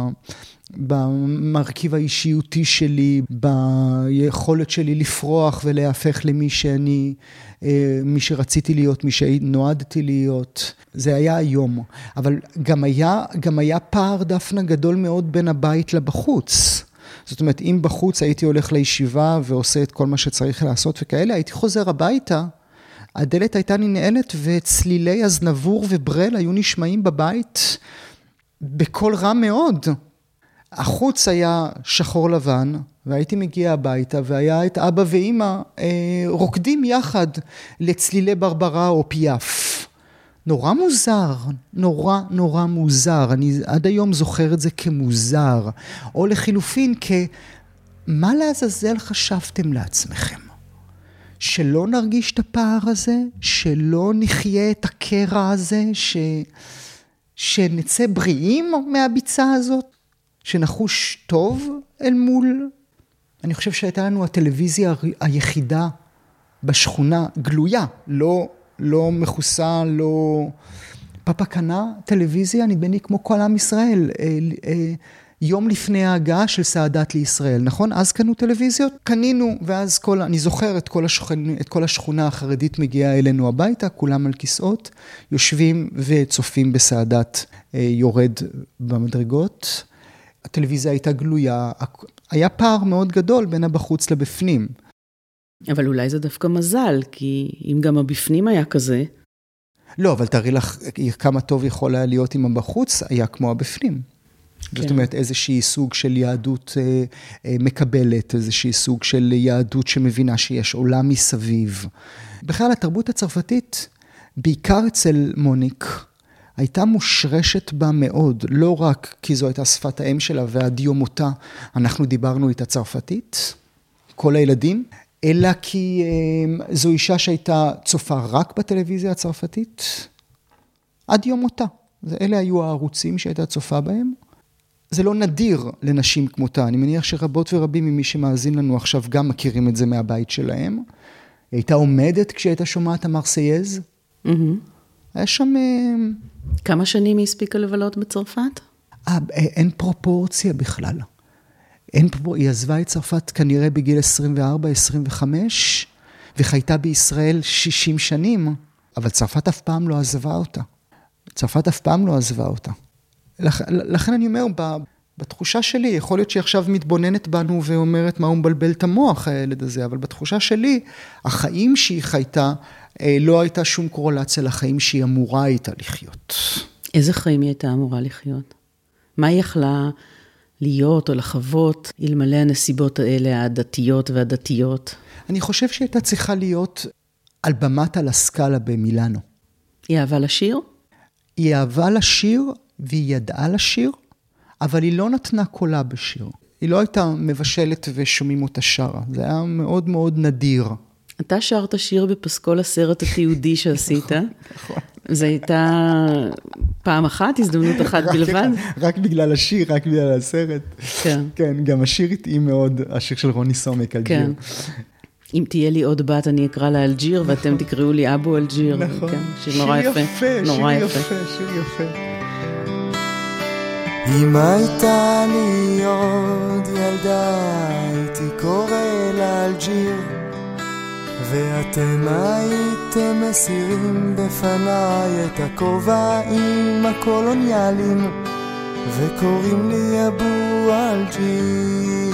Speaker 3: במרכיב האישיותי שלי, ביכולת שלי לפרוח ולהפך למי שאני, מי שרציתי להיות, מי שנועדתי להיות. זה היה היום. אבל גם היה, גם היה פער דפנה גדול מאוד בין הבית לבחוץ. זאת אומרת, אם בחוץ הייתי הולך לישיבה ועושה את כל מה שצריך לעשות וכאלה, הייתי חוזר הביתה, הדלת הייתה ננעלת וצלילי הזנבור וברל היו נשמעים בבית בקול רע מאוד. החוץ היה שחור לבן והייתי מגיע הביתה והיה את אבא ואמא אה, רוקדים יחד לצלילי ברברה או פיאף. נורא מוזר, נורא נורא מוזר. אני עד היום זוכר את זה כמוזר. או לחילופין כמה לעזאזל חשבתם לעצמכם? שלא נרגיש את הפער הזה, שלא נחיה את הקרע הזה, ש... שנצא בריאים מהביצה הזאת, שנחוש טוב אל מול אני חושב שהייתה לנו הטלוויזיה היחידה בשכונה, גלויה, לא, לא מחוסה, לא... פאפה קנה טלוויזיה, נדמה לי כמו כל עם ישראל, אה, אה, יום לפני ההגעה של סעדת לישראל, נכון? אז קנו טלוויזיות, קנינו, ואז כל, אני זוכר את כל, השכונה, את כל השכונה החרדית מגיעה אלינו הביתה, כולם על כיסאות, יושבים וצופים בסעדת אה, יורד במדרגות. הטלוויזיה הייתה גלויה, היה פער מאוד גדול בין הבחוץ לבפנים.
Speaker 2: אבל אולי זה דווקא מזל, כי אם גם הבפנים היה כזה...
Speaker 3: לא, אבל תראי לך כמה טוב יכול היה להיות אם הבחוץ היה כמו הבפנים. כן. זאת אומרת, איזושהי סוג של יהדות אה, אה, מקבלת, איזושהי סוג של יהדות שמבינה שיש עולם מסביב. בכלל, התרבות הצרפתית, בעיקר אצל מוניק, הייתה מושרשת בה מאוד, לא רק כי זו הייתה שפת האם שלה ועד יום מותה אנחנו דיברנו איתה צרפתית, כל הילדים, אלא כי אה, זו אישה שהייתה צופה רק בטלוויזיה הצרפתית, עד יום מותה. אלה היו הערוצים שהייתה צופה בהם. זה לא נדיר לנשים כמותה, אני מניח שרבות ורבים ממי שמאזין לנו עכשיו גם מכירים את זה מהבית שלהם. היא הייתה עומדת כשהייתה שומעת המרסייז. Mm-hmm. היה שם...
Speaker 2: כמה שנים היא הספיקה לבלות בצרפת?
Speaker 3: אה, אין פרופורציה בכלל. אין פרופור... היא עזבה את צרפת כנראה בגיל עשרים וארבע עשרים וחמש, וחייתה בישראל שישים שנים, אבל צרפת אף פעם לא עזבה אותה. צרפת אף פעם לא עזבה אותה. לכ... לכן אני אומר, בתחושה שלי, יכול להיות שהיא עכשיו מתבוננת בנו ואומרת מה הוא מבלבל את המוח הילד הזה, אבל בתחושה שלי, החיים שהיא חייתה, לא הייתה שום קורלציה לחיים שהיא אמורה הייתה לחיות.
Speaker 2: איזה חיים היא הייתה אמורה לחיות? מה היא יכלה להיות או לחוות אלמלא הנסיבות האלה, הדתיות והדתיות?
Speaker 3: אני חושב שהיא הייתה צריכה להיות על במת הלסקאלה במילאנו.
Speaker 2: היא אהבה לשיר?
Speaker 3: היא אהבה לשיר והיא ידעה לשיר, אבל היא לא נתנה קולה בשיר. היא לא הייתה מבשלת ושומעים אותה שרה. זה היה מאוד מאוד נדיר.
Speaker 2: אתה שרת שיר בפסקול הסרט התיעודי שעשית. נכון. זה הייתה פעם אחת, הזדמנות אחת בלבד?
Speaker 3: רק בגלל השיר, רק בגלל הסרט.
Speaker 2: כן.
Speaker 3: כן, גם השיר התאים מאוד, השיר של רוני סומק, אלג'יר. כן.
Speaker 2: אם תהיה לי עוד בת, אני אקרא לה אלג'יר, ואתם תקראו לי אבו אלג'יר.
Speaker 3: נכון.
Speaker 2: שיר נורא יפה.
Speaker 3: שיר יפה, שיר יפה.
Speaker 4: אם הייתה לי עוד ילדה, הייתי קורא לה אלג'יר, ואתם הייתם מסירים בפניי את הכובעים הקולוניאליים, וקוראים לי אבו אלג'יר.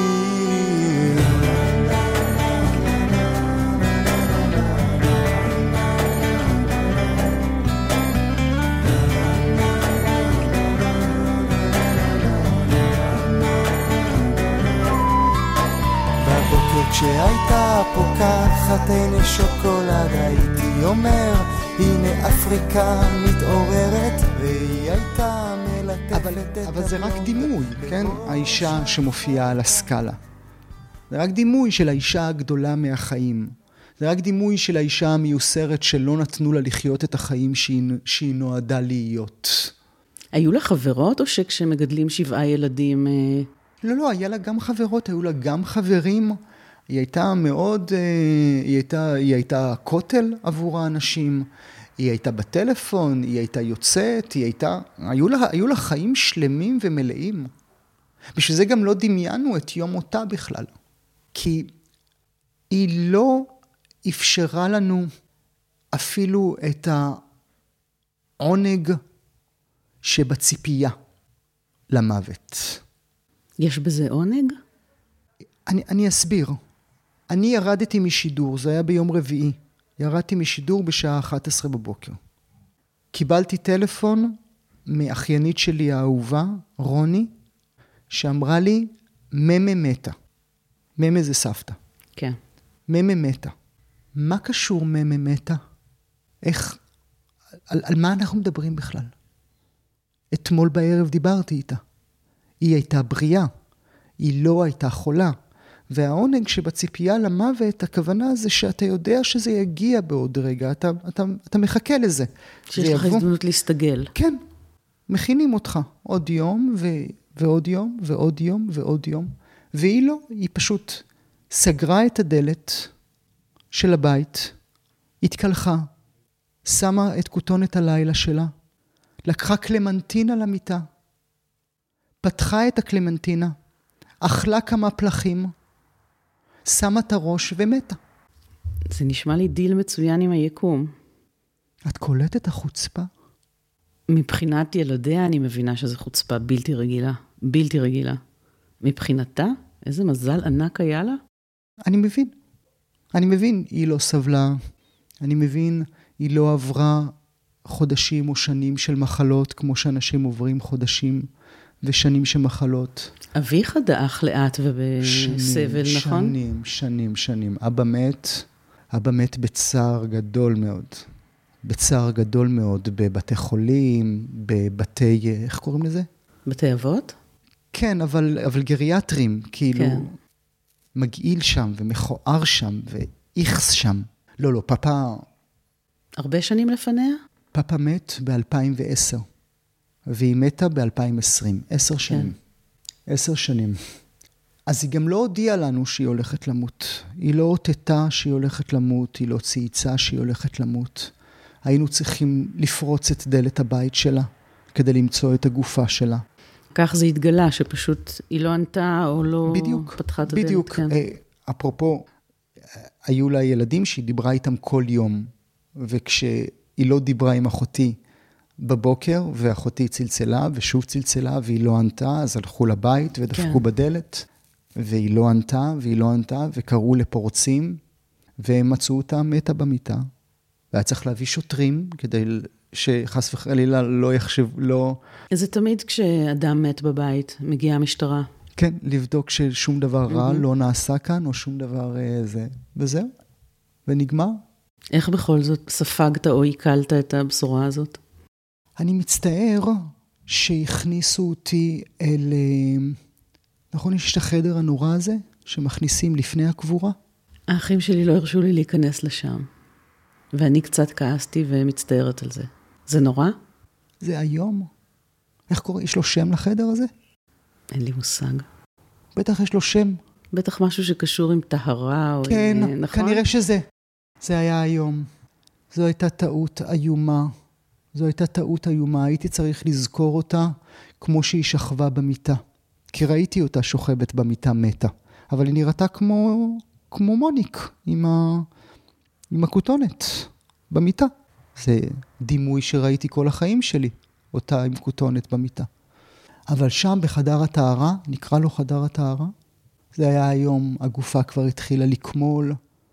Speaker 4: כשהייתה פוקחת עיני שוקולד, הייתי אומר, הנה אפריקה מתעוררת, והיא הייתה מלטפת
Speaker 3: אבל,
Speaker 4: את
Speaker 3: אבל זה רק דימוי, כן? האישה שמופיעה על הסקאלה. זה רק דימוי של האישה הגדולה מהחיים. זה רק דימוי של האישה המיוסרת שלא נתנו לה לחיות את החיים שהיא, שהיא נועדה להיות.
Speaker 2: היו לה חברות או שכשמגדלים שבעה ילדים...
Speaker 3: לא, לא, היה לה גם חברות, היו לה גם חברים... היא הייתה מאוד, היא הייתה, היא הייתה כותל עבור האנשים, היא הייתה בטלפון, היא הייתה יוצאת, היא הייתה, היו לה, היו לה חיים שלמים ומלאים. בשביל זה גם לא דמיינו את יום מותה בכלל. כי היא לא אפשרה לנו אפילו את העונג שבציפייה למוות.
Speaker 2: יש בזה עונג?
Speaker 3: אני, אני אסביר. אני ירדתי משידור, זה היה ביום רביעי. ירדתי משידור בשעה אחת עשרה בבוקר. קיבלתי טלפון מאחיינית שלי האהובה, רוני, שאמרה לי, ממה מתה. ממה זה סבתא.
Speaker 2: כן.
Speaker 3: ממה מתה. מה קשור ממה מתה? איך, על, על מה אנחנו מדברים בכלל? אתמול בערב דיברתי איתה. היא הייתה בריאה. היא לא הייתה חולה. והעונג שבציפייה למוות, הכוונה זה שאתה יודע שזה יגיע בעוד רגע, אתה, אתה, אתה מחכה לזה.
Speaker 2: שיש לך הזדמנות להסתגל.
Speaker 3: כן, מכינים אותך עוד יום ו, ועוד יום ועוד יום ועוד יום, והיא לא, היא פשוט סגרה את הדלת של הבית, התקלחה, שמה את כותונת הלילה שלה, לקחה קלמנטינה למיטה, פתחה את הקלמנטינה, אכלה כמה פלחים, שמה את הראש ומתה.
Speaker 2: זה נשמע לי דיל מצוין עם היקום.
Speaker 3: את קולטת החוצפה?
Speaker 2: מבחינת ילדיה אני מבינה שזו חוצפה בלתי רגילה. בלתי רגילה. מבחינתה, איזה מזל ענק היה לה?
Speaker 3: אני מבין. אני מבין, היא לא סבלה. אני מבין, היא לא עברה חודשים או שנים של מחלות, כמו שאנשים עוברים חודשים ושנים של מחלות.
Speaker 2: אביך דאח לאט ובסבל,
Speaker 3: שנים,
Speaker 2: נכון?
Speaker 3: שנים, שנים, שנים. אבא מת, אבא מת בצער גדול מאוד. בצער גדול מאוד, בבתי חולים, בבתי, איך קוראים לזה?
Speaker 2: בתי אבות?
Speaker 3: כן, אבל, אבל גריאטרים, כאילו,
Speaker 2: כן.
Speaker 3: מגעיל שם ומכוער שם ואיכס שם. לא, לא, פאפה,
Speaker 2: הרבה שנים לפניה?
Speaker 3: פאפה מת ב-אלפיים ועשר, והיא מתה ב-אלפיים ועשרים, עשר שנים. עשר שנים. אז היא גם לא הודיעה לנו שהיא הולכת למות. היא לא אותתה שהיא הולכת למות, היא לא צייצה שהיא הולכת למות. היינו צריכים לפרוץ את דלת הבית שלה, כדי למצוא את הגופה שלה.
Speaker 2: כך זה התגלה, שפשוט היא לא ענתה או לא
Speaker 3: בדיוק,
Speaker 2: פתחה את הדלת.
Speaker 3: בדיוק.
Speaker 2: כן.
Speaker 3: אה, אפרופו, היו לה ילדים שהיא דיברה איתם כל יום, וכשהיא לא דיברה עם אחותי בבוקר, ואחותי צלצלה, ושוב צלצלה, והיא לא ענתה, אז הלכו לבית ודפקו
Speaker 2: כן.
Speaker 3: בדלת, והיא לא ענתה, והיא לא ענתה, וקראו לפורצים, והם מצאו אותה מתה במיטה, והיה צריך להביא שוטרים, כדי שחס וחלילה לא יחשב, לא...
Speaker 2: זה תמיד כשאדם מת בבית, מגיעה המשטרה.
Speaker 3: כן, לבדוק ששום דבר רע לא נעשה כאן, או שום דבר זה, וזהו, ונגמר.
Speaker 2: איך בכל זאת ספגת או עיכלת את הבשורה הזאת?
Speaker 3: אני מצטער שהכניסו אותי אל... נכון, יש את החדר הנורא הזה, שמכניסים לפני הקבורה?
Speaker 2: האחים שלי לא הרשו לי להיכנס לשם. ואני קצת כעסתי ומצטערת על זה. זה נורא?
Speaker 3: זה היום. איך קורא? יש לו שם לחדר הזה?
Speaker 2: אין לי מושג.
Speaker 3: בטח יש לו שם.
Speaker 2: בטח משהו שקשור עם טהרה או...
Speaker 3: כן,
Speaker 2: עם... נכון?
Speaker 3: כנראה שזה. זה היה היום. זו הייתה טעות איומה. זו הייתה טעות איומה. הייתי צריך לזכור אותה כמו שהיא שכבה במיטה. כי ראיתי אותה שוכבת במיטה מתה. אבל היא נראתה כמו, כמו מוניק, עם, ה... עם הכותונת במיטה. זה דימוי שראיתי כל החיים שלי, אותה עם כותונת במיטה. אבל שם בחדר הטהרה, נקרא לו חדר הטהרה, זה היה היום, הגופה כבר התחילה לקמול,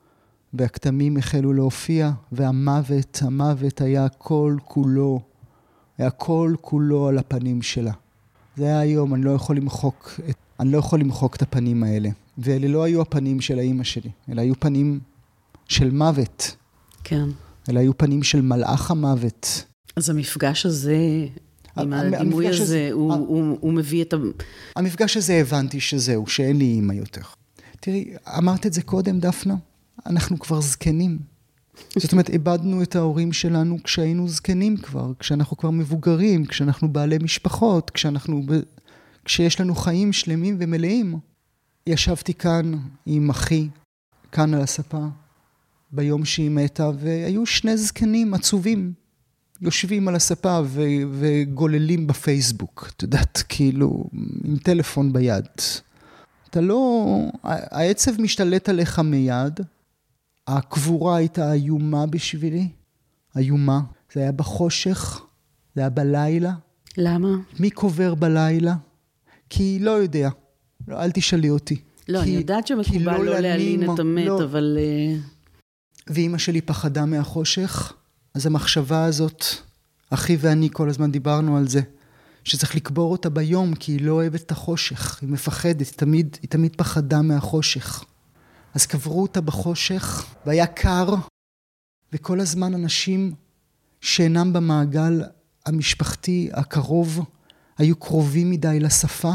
Speaker 3: והכתמים החלו להופיע, והמוות, המוות היה כל כולו, היה כל כולו על הפנים שלה. זה היה היום, אני לא יכול למחוק, את, אני לא יכול למחוק את הפנים האלה. ואלה לא היו הפנים של האמא שלי, אלא היו פנים של מוות.
Speaker 2: כן.
Speaker 3: אלא היו פנים של מלאך המוות.
Speaker 2: אז המפגש הזה, עם הדימוי הזה, הזה הוא, הוא, הוא מביא את ה...
Speaker 3: המפגש הזה הבנתי שזהו, שאין לי אמא יותר. תראי, אמרת את זה קודם, דפנה, אנחנו כבר זקנים. זאת אומרת, איבדנו את ההורים שלנו כשהיינו זקנים כבר, כשאנחנו כבר מבוגרים, כשאנחנו בעלי משפחות, כשאנחנו, כשיש לנו חיים שלמים ומלאים. ישבתי כאן עם אחי, כאן על הספה, ביום שהיא מתה, והיו שני זקנים עצובים, יושבים על הספה ו- וגוללים בפייסבוק, את יודעת, כאילו, עם טלפון ביד. אתה לא, העצב משתלט עליך מיד, הקבורה הייתה איומה בשבילי, איומה, זה היה בחושך, זה היה בלילה.
Speaker 2: למה?
Speaker 3: מי קובר בלילה? כי לא יודע, לא, אל תשאלי אותי.
Speaker 2: לא,
Speaker 3: כי,
Speaker 2: אני יודעת שמקובל לא, לא להלין את המת, לא. אבל...
Speaker 3: ואמא שלי פחדה מהחושך, אז המחשבה הזאת, אחי ואני כל הזמן דיברנו על זה, שצריך לקבור אותה ביום, כי היא לא אוהבת את החושך, היא מפחדת, היא תמיד, היא תמיד פחדה מהחושך. אז קברו אותה בחושך, והיה קר, וכל הזמן אנשים שאינם במעגל המשפחתי הקרוב, היו קרובים מדי לשפה,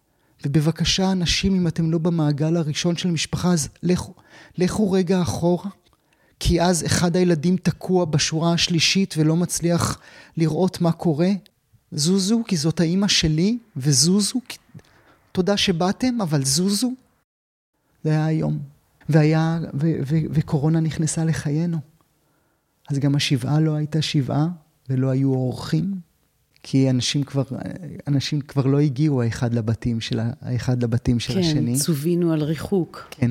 Speaker 3: ובבקשה אנשים, אם אתם לא במעגל הראשון של משפחה, אז לכו, לכו רגע אחורה, כי אז אחד הילדים תקוע בשורה השלישית ולא מצליח לראות מה קורה. זוזו, כי זאת האמא שלי, וזוזו, כי... תודה שבאתם, אבל זוזו. זה זה היה היום. והיה, ו- ו- וקורונה נכנסה לחיינו. אז גם השבעה לא הייתה שבעה, ולא היו אורחים, כי אנשים כבר, אנשים כבר לא הגיעו האחד לבתים של, האחד לבתים של
Speaker 2: כן,
Speaker 3: השני.
Speaker 2: כן, צובינו על ריחוק.
Speaker 3: כן.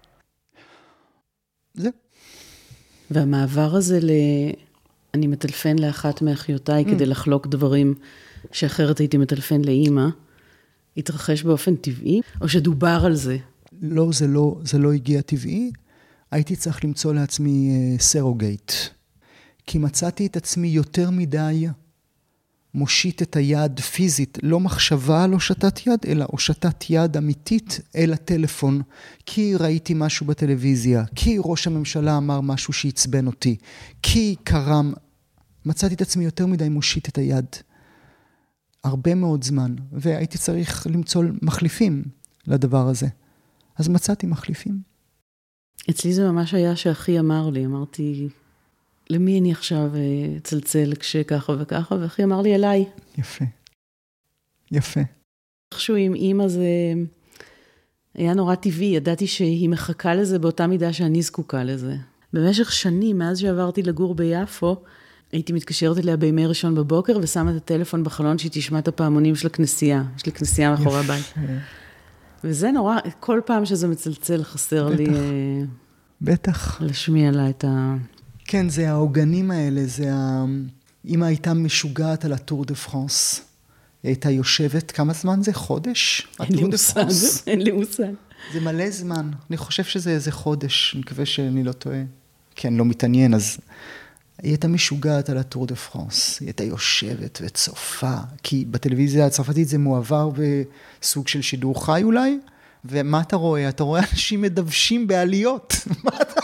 Speaker 3: זה.
Speaker 2: והמעבר הזה ל... אני מטלפן לאחת מאחיותיי כדי לחלוק דברים שאחרת הייתי מטלפן לאמא, התרחש באופן טבעי, או שדובר על זה?
Speaker 3: לא, זה לא, זה לא הגיע טבעי. הייתי צריך למצוא לעצמי סרוגייט. כי מצאתי את עצמי יותר מדי מושיט את היד פיזית, לא מחשבה על הושטת יד, אלא הושטת יד אמיתית אל הטלפון, כי ראיתי משהו בטלוויזיה, כי ראש הממשלה אמר משהו שעצבן אותי, כי קרם, מצאתי את עצמי יותר מדי מושיט את היד, הרבה מאוד זמן, והייתי צריך למצוא מחליפים לדבר הזה. אז מצאתי מחליפים.
Speaker 2: אצלי זה ממש היה שאחי אמר לי, אמרתי, למי אני עכשיו צלצל כשככה וככה, ואחי אמר לי אליי.
Speaker 3: יפה. יפה.
Speaker 2: איכשהו עם אמא זה היה נורא טבעי, ידעתי שהיא מחכה לזה באותה מידה שאני זקוקה לזה. במשך שנים, מאז שעברתי לגור ביפו, הייתי מתקשרת אליה בימי ראשון בבוקר, ושמה את הטלפון בחלון שהיא תשמע את הפעמונים של הכנסייה. יש לי כנסייה מאחורי הבית. וזה נורא, כל פעם שזה מצלצל חסר
Speaker 3: בטח.
Speaker 2: לי...
Speaker 3: בטח.
Speaker 2: לשמיע לה את ה...
Speaker 3: כן, זה העוגנים האלה, זה ה... אמא הייתה משוגעת על הטור דה פרנס. היא הייתה יושבת, כמה זמן זה? חודש?
Speaker 2: אין לי מושג, אין לי מושג.
Speaker 3: זה מלא זמן. אני חושב שזה איזה חודש, אני מקווה שאני לא טועה. כן, לא מתעניין, אז... היא הייתה משוגעת על הטור דה פרנס. היא הייתה יושבת וצופה, כי בטלוויזיה הצרפתית זה מועבר בסוג של שידור חי אולי, ומה אתה רואה? אתה רואה אנשים מדוושים בעליות. מה אתה...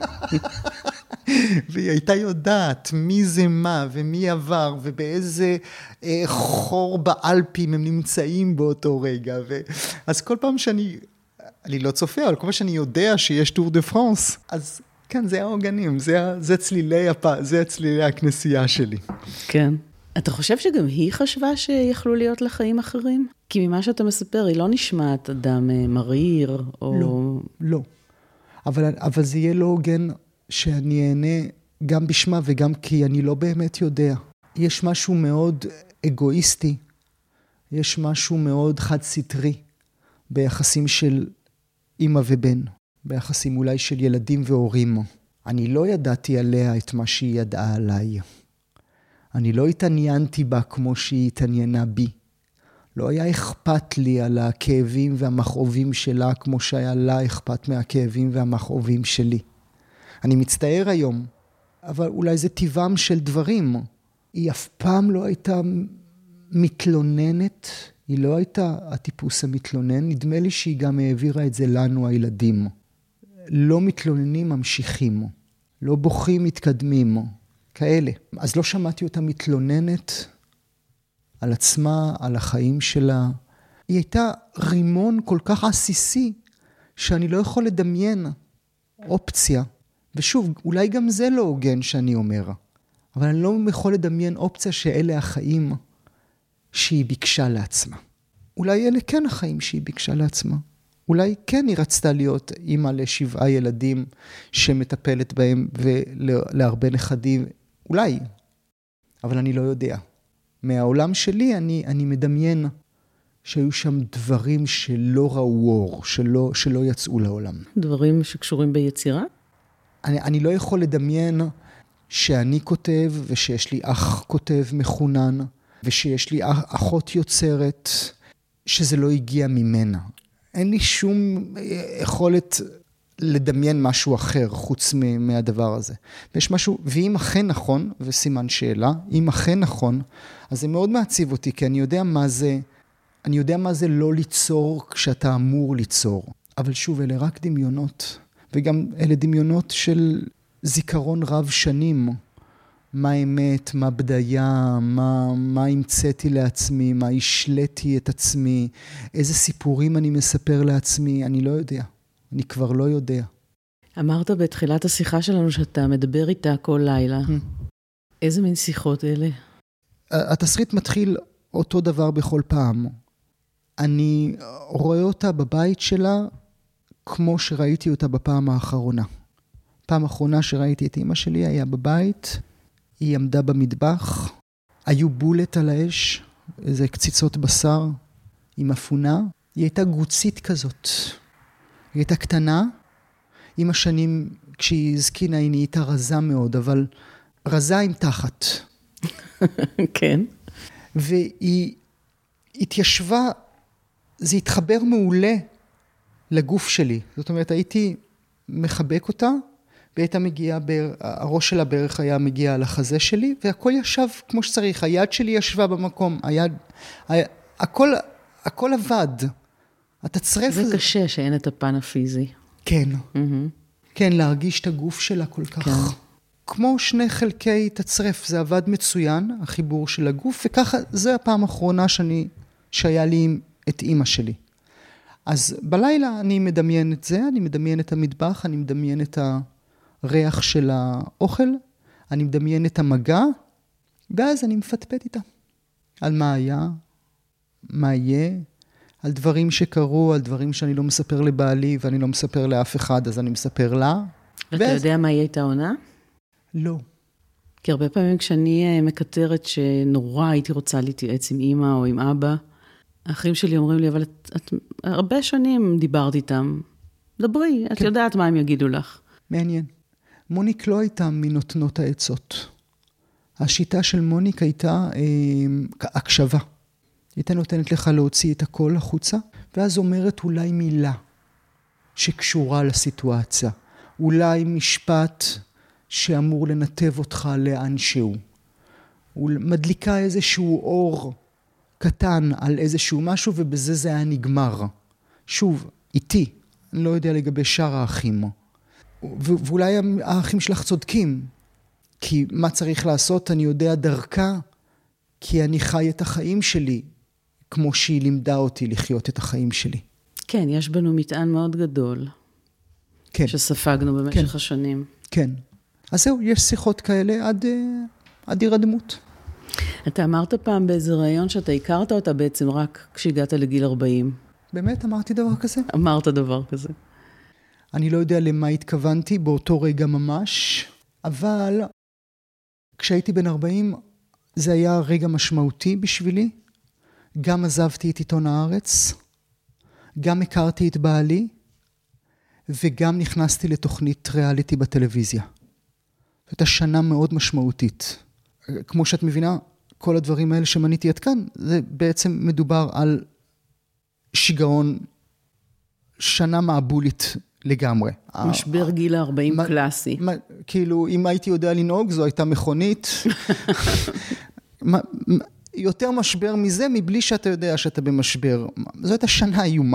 Speaker 3: והיא הייתה יודעת מי זה מה ומי עבר ובאיזה אה, חור באלפים הם נמצאים באותו רגע. ו... אז כל פעם שאני, אני לא צופה, אבל כל פעם שאני יודע שיש טור דה פרנס, אז כן, זה העוגנים, זה, זה, צלילי הפ... זה צלילי הכנסייה שלי.
Speaker 2: כן. אתה חושב שגם היא חשבה שיכלו להיות לחיים אחרים? כי ממה שאתה מספר, היא לא נשמעת אדם מריר או...
Speaker 3: לא, לא. אבל, אבל זה יהיה לא הוגן שאני אענה גם בשמה וגם כי אני לא באמת יודע. יש משהו מאוד אגואיסטי, יש משהו מאוד חד סטרי ביחסים של אמא ובן, ביחסים אולי של ילדים והורים. אני לא ידעתי עליה את מה שהיא ידעה עליי. אני לא התעניינתי בה כמו שהיא התעניינה בי. לא היה אכפת לי על הכאבים והמכאובים שלה כמו שהיה לה אכפת מהכאבים והמכאובים שלי. אני מצטער היום, אבל אולי זה טבעם של דברים. היא אף פעם לא הייתה מתלוננת, היא לא הייתה הטיפוס המתלונן, נדמה לי שהיא גם העבירה את זה לנו הילדים. לא מתלוננים ממשיכים, לא בוכים מתקדמים, כאלה. אז לא שמעתי אותה מתלוננת על עצמה, על החיים שלה. היא הייתה רימון כל כך עסיסי, שאני לא יכול לדמיין אופציה. ושוב, אולי גם זה לא הוגן שאני אומר, אבל אני לא יכול לדמיין אופציה שאלה החיים שהיא ביקשה לעצמה. אולי אלה כן החיים שהיא ביקשה לעצמה. אולי כן היא רצתה להיות אימא לשבעה ילדים שמטפלת בהם ולהרבה נכדים. אולי, אבל אני לא יודע. מהעולם שלי אני, אני מדמיין שהיו שם דברים שלא ראו אור, שלא, שלא יצאו לעולם.
Speaker 2: דברים שקשורים ביצירה?
Speaker 3: אני, אני לא יכול לדמיין שאני כותב ושיש לי אח כותב מחונן ושיש לי אח, אחות יוצרת שזה לא הגיע ממנה. אין לי שום יכולת לדמיין משהו אחר חוץ מהדבר הזה. ויש משהו, ואם אכן נכון, וסימן שאלה, אם אכן נכון, אז זה מאוד מעציב אותי, כי אני יודע מה זה, אני יודע מה זה לא ליצור כשאתה אמור ליצור. אבל שוב, אלה רק דמיונות. וגם אלה דמיונות של זיכרון רב שנים. מה אמת, מה בדיה, מה, מה המצאתי לעצמי, מה השלטתי את עצמי, איזה סיפורים אני מספר לעצמי, אני לא יודע. אני כבר לא יודע.
Speaker 2: אמרת בתחילת השיחה שלנו שאתה מדבר איתה כל לילה. איזה מין שיחות אלה?
Speaker 3: התסריט מתחיל אותו דבר בכל פעם. אני רואה אותה בבית שלה כמו שראיתי אותה בפעם האחרונה. פעם האחרונה שראיתי את אמא שלי היה בבית, היא עמדה במטבח, היו בולט על האש, איזה קציצות בשר, היא מפונה, היא הייתה גוצית כזאת. היא הייתה קטנה, עם השנים, כשהיא הזקינה, היא נהייתה רזה מאוד, אבל רזה עם תחת.
Speaker 2: כן.
Speaker 3: והיא התיישבה, זה התחבר מעולה לגוף שלי. זאת אומרת, הייתי מחבק אותה, והייתה מגיעה, הראש שלה בערך היה מגיע לחזה שלי, והכל ישב כמו שצריך. היד שלי ישבה במקום, היד, הכל, הכל עבד. התצרף
Speaker 2: זה קשה שאין את הפן הפיזי.
Speaker 3: כן. כן, להרגיש את הגוף שלה כל כך. כן. כמו שני חלקי תצרף, זה עבד מצוין, החיבור של הגוף, וככה, זה הפעם האחרונה שאני, שהיה לי את אמא שלי. אז בלילה אני מדמיין את זה, אני מדמיין את המטבח, אני מדמיין את הריח של האוכל, אני מדמיין את המגע, ואז אני מפטפט איתה. על מה היה, מה יהיה, על דברים שקרו, על דברים שאני לא מספר לבעלי, ואני לא מספר לאף אחד, אז אני מספר לה.
Speaker 2: ואתה ואז... יודע מה היא הייתה עונה?
Speaker 3: לא.
Speaker 2: כי הרבה פעמים כשאני מקטרת שנורא הייתי רוצה להתייעץ עם אמא או עם אבא, האחים שלי אומרים לי, אבל את, את הרבה שנים דיברת איתם. דברי, את כן. יודעת מה הם יגידו לך.
Speaker 3: מעניין. מוניק לא הייתה מנותנות העצות. השיטה של מוניק הייתה אה, הקשבה. הייתה נותנת לך להוציא את הכל החוצה, ואז אומרת אולי מילה שקשורה לסיטואציה. אולי משפט שאמור לנתב אותך לאן שהוא. הוא מדליקה איזשהו אור קטן על איזשהו משהו, ובזה זה היה נגמר. שוב, איתי, אני לא יודע לגבי שאר האחים. ו- ואולי האחים שלך צודקים, כי מה צריך לעשות, אני יודע דרכה, כי אני חי את החיים שלי, כמו שהיא לימדה אותי לחיות את החיים שלי.
Speaker 2: כן, יש בנו מטען מאוד גדול.
Speaker 3: כן.
Speaker 2: שספגנו במשך כן. השנים.
Speaker 3: כן. אז זהו, יש שיחות כאלה עד, עד הירדמות.
Speaker 2: אתה אמרת פעם באיזה רעיון שאתה הכרת אותה בעצם רק כשהגעת לגיל ארבעים.
Speaker 3: באמת אמרתי דבר כזה?
Speaker 2: אמרת דבר כזה.
Speaker 3: אני לא יודע למה התכוונתי באותו רגע ממש, אבל כשהייתי בן ארבעים זה היה רגע משמעותי בשבילי. גם עזבתי את עיתון הארץ, גם הכרתי את בעלי, וגם נכנסתי לתוכנית ריאליטי בטלוויזיה. זאת השנה מאוד משמעותית. כמו שאת מבינה, כל הדברים האלה שמניתי עד כאן, זה בעצם מדובר על שיגעון, שנה מעבולית לגמרי.
Speaker 2: משבר גיל ארבעים קלאסי.
Speaker 3: כאילו, אם הייתי יודע לנהוג, זו הייתה מכונית. יותר משבר מזה, מבלי שאתה יודע שאתה במשבר. זו הייתה שנה איומה.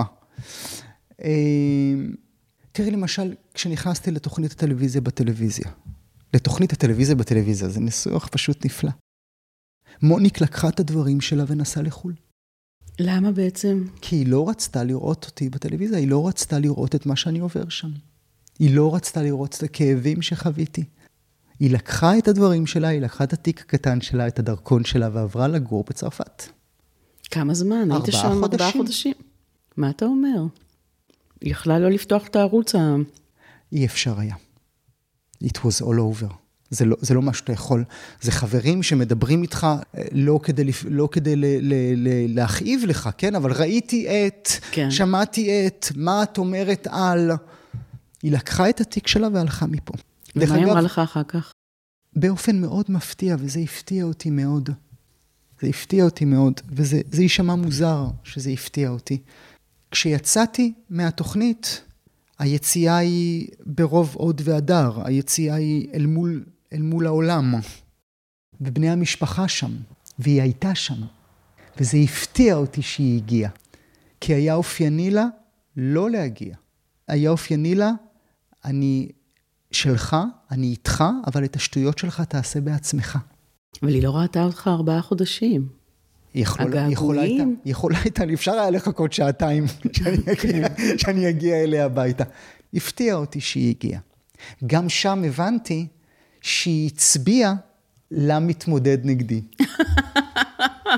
Speaker 3: תראי למשל, כשנכנסתי לתוכנית הטלוויזיה בטלוויזיה. לתוכנית הטלוויזיה בטלוויזיה, זה ניסוח פשוט נפלא. מוניק לקחה את הדברים שלה ונסעה לחול.
Speaker 2: למה בעצם?
Speaker 3: כי היא לא רצתה לראות אותי בטלוויזיה, היא לא רצתה לראות את מה שאני עובר שם. היא לא רצתה לראות את הכאבים שחוויתי. היא לקחה את הדברים שלה, היא לקחה את התיק הקטן שלה, את הדרכון שלה, ועברה לגור בצרפת.
Speaker 2: כמה זמן? היית שם ארבעה חודשים. מה אתה אומר? היא יכלה לא לפתוח את הערוץ ה...
Speaker 3: אי אפשר היה. It was all over. זה לא, זה לא מה שאתה יכול. זה חברים שמדברים איתך לא כדי, לא כדי ל, ל, ל, להכאיב לך, כן? אבל ראיתי את, כן. שמעתי את, מה את אומרת על... היא לקחה את התיק שלה והלכה מפה.
Speaker 2: ומה היא אמרה לך אחר כך?
Speaker 3: באופן מאוד מפתיע, וזה הפתיע אותי מאוד. זה הפתיע אותי מאוד, וזה זה יישמע מוזר שזה הפתיע אותי. כשיצאתי מהתוכנית, היציאה היא ברוב עוד והדר, היציאה היא אל מול, אל מול העולם, ובני המשפחה שם, והיא הייתה שם, וזה הפתיע אותי שהיא הגיעה, כי היה אופייני לה לא להגיע. היה אופייני לה, אני שלך, אני איתך, אבל את השטויות שלך תעשה בעצמך.
Speaker 2: אבל היא לא ראתה אותך ארבעה חודשים.
Speaker 3: הגעגועים? יכולה הייתה, אפשר היה לחכות שעתיים שאני אגיע אליה הביתה. הפתיע אותי שהיא הגיעה. גם שם הבנתי שהיא הצביעה למתמודד נגדי.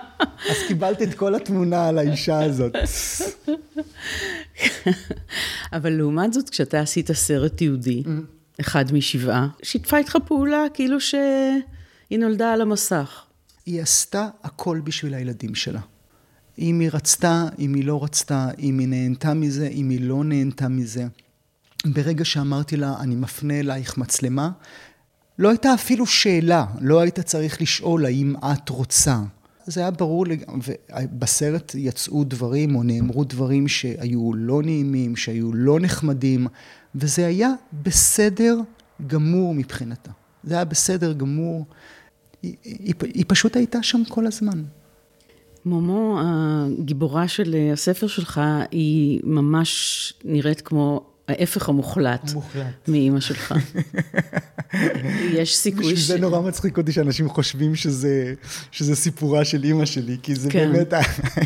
Speaker 3: אז קיבלת את כל התמונה על האישה הזאת.
Speaker 2: אבל לעומת זאת, כשאתה עשית סרט יהודי, אחד משבעה, שיתפה איתך פעולה כאילו שהיא נולדה על המסך.
Speaker 3: היא עשתה הכל בשביל הילדים שלה. אם היא רצתה, אם היא לא רצתה, אם היא נהנתה מזה, אם היא לא נהנתה מזה. ברגע שאמרתי לה, אני מפנה אלייך מצלמה, לא הייתה אפילו שאלה, לא היית צריך לשאול האם את רוצה. זה היה ברור, ובסרט יצאו דברים או נאמרו דברים שהיו לא נעימים, שהיו לא נחמדים, וזה היה בסדר גמור מבחינתה. זה היה בסדר גמור. היא, היא, היא פשוט הייתה שם כל הזמן.
Speaker 2: מומו, הגיבורה של הספר שלך, היא ממש נראית כמו ההפך המוחלט, המוחלט. מאמא שלך. יש סיכוי ש...
Speaker 3: זה נורא מצחיק אותי שאנשים חושבים שזה, שזה סיפורה של אמא שלי, כי זה כן. באמת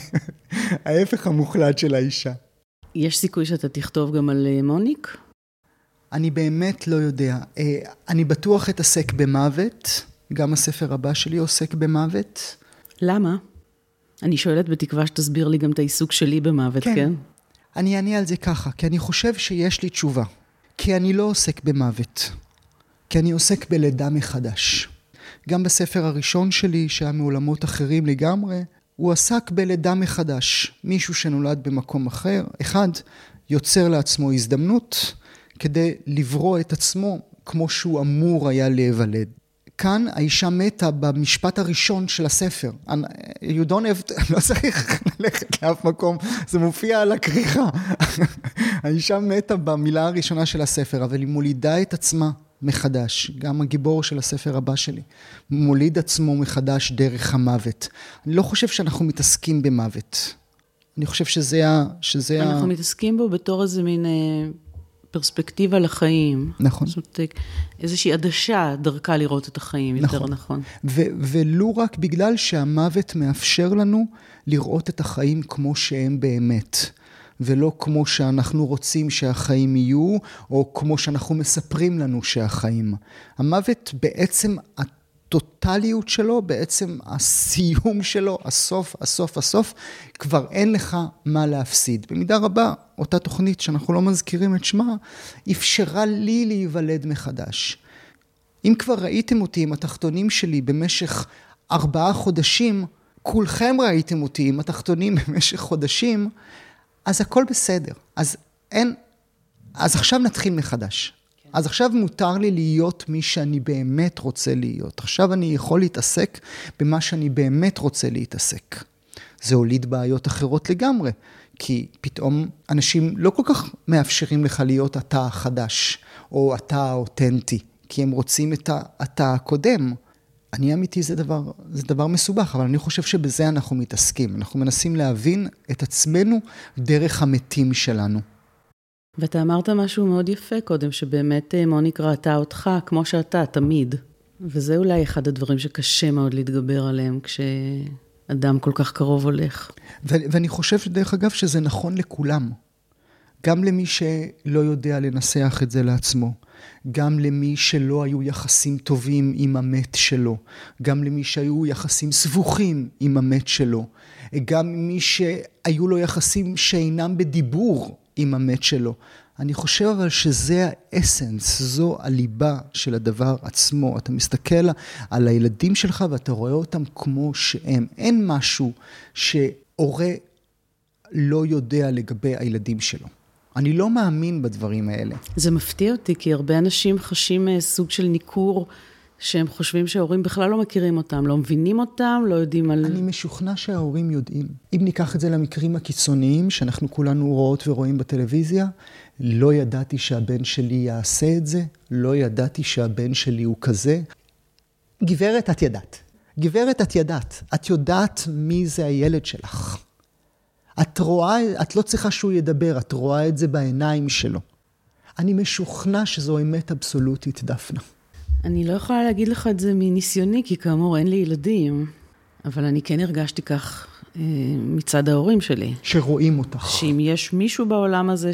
Speaker 3: ההפך המוחלט של האישה.
Speaker 2: יש סיכוי שאתה תכתוב גם על מוניק?
Speaker 3: אני באמת לא יודע. אני בטוח אתעסק במוות, גם הספר הבא שלי עוסק במוות.
Speaker 2: למה? אני שואלת בתקווה שתסביר לי גם את העיסוק שלי במוות, כן? כן?
Speaker 3: אני אענה על זה ככה, כי אני חושב שיש לי תשובה. כי אני לא עוסק במוות. כי אני עוסק בלידה מחדש. גם בספר הראשון שלי, שהיה מעולמות אחרים לגמרי, הוא עסק בלידה מחדש. מישהו שנולד במקום אחר, אחד, יוצר לעצמו הזדמנות, כדי לברוא את עצמו כמו שהוא אמור היה להיוולד. כאן האישה מתה במשפט הראשון של הספר. You don't have, לא צריך ללכת לאף מקום, זה מופיע על הכריכה. האישה מתה במילה הראשונה של הספר, אבל היא מולידה את עצמה מחדש. גם הגיבור של הספר הבא שלי. מוליד עצמו מחדש דרך המוות. אני לא חושב שאנחנו מתעסקים במוות. אני חושב שזה ה... שזה
Speaker 2: אנחנו
Speaker 3: ה...
Speaker 2: מתעסקים בו בתור איזה מין... פרספקטיבה לחיים.
Speaker 3: נכון.
Speaker 2: זאת איזושהי עדשה דרכה לראות את החיים, יותר נכון. נכון.
Speaker 3: ו- ולא רק בגלל שהמוות מאפשר לנו לראות את החיים כמו שהם באמת, ולא כמו שאנחנו רוצים שהחיים יהיו, או כמו שאנחנו מספרים לנו שהחיים. המוות בעצם הטוטליות שלו, בעצם הסיום שלו, הסוף, הסוף, הסוף, כבר אין לך מה להפסיד. במידה רבה, אותה תוכנית שאנחנו לא מזכירים את שמה, אפשרה לי להיוולד מחדש. אם כבר ראיתם אותי עם התחתונים שלי במשך ארבעה חודשים, כולכם ראיתם אותי עם התחתונים במשך חודשים, אז הכל בסדר. אז אין, אז עכשיו נתחיל מחדש. אז עכשיו מותר לי להיות מי שאני באמת רוצה להיות. עכשיו אני יכול להתעסק במה שאני באמת רוצה להתעסק. זה הוליד בעיות אחרות לגמרי, כי פתאום אנשים לא כל כך מאפשרים לך להיות אתה החדש, או אתה האותנטי, כי הם רוצים את אתה הקודם. אני אמיתי זה דבר, זה דבר מסובך, אבל אני חושב שבזה אנחנו מתעסקים. אנחנו מנסים להבין את עצמנו דרך המתים שלנו.
Speaker 2: ואתה אמרת משהו מאוד יפה קודם, שבאמת מוניק ראתה אותך כמו שאתה, תמיד. וזה אולי אחד הדברים שקשה מאוד להתגבר עליהם, כשאדם כל כך קרוב הולך.
Speaker 3: ו- ואני חושב שדרך אגב שזה נכון לכולם. גם למי שלא יודע לנסח את זה לעצמו. גם למי שלא היו יחסים טובים עם המת שלו. גם למי שהיו יחסים סבוכים עם המת שלו. גם מי שהיו לו יחסים שאינם בדיבור עם המת שלו. אני חושב אבל שזה האסנס, זו הליבה של הדבר עצמו. אתה מסתכל על הילדים שלך ואתה רואה אותם כמו שהם. אין משהו שהורה לא יודע לגבי הילדים שלו. אני לא מאמין בדברים האלה.
Speaker 2: זה מפתיע אותי, כי הרבה אנשים חשים סוג של ניכור, שהם חושבים שההורים בכלל לא מכירים אותם, לא מבינים אותם, לא יודעים על...
Speaker 3: אני משוכנע שההורים יודעים. אם ניקח את זה למקרים הקיצוניים, שאנחנו כולנו רואות ורואים בטלוויזיה, לא ידעתי שהבן שלי יעשה את זה, לא ידעתי שהבן שלי הוא כזה. גברת, את ידעת. גברת, את ידעת. את יודעת מי זה הילד שלך. את רואה, את לא צריכה שהוא ידבר, את רואה את זה בעיניים שלו. אני משוכנע שזו אמת אבסולוטית, דפנה.
Speaker 2: אני לא יכולה להגיד לך את זה מניסיוני, כי כאמור אין לי ילדים, אבל אני כן הרגשתי כך אה, מצד ההורים שלי.
Speaker 3: שרואים אותך.
Speaker 2: שאם יש מישהו בעולם הזה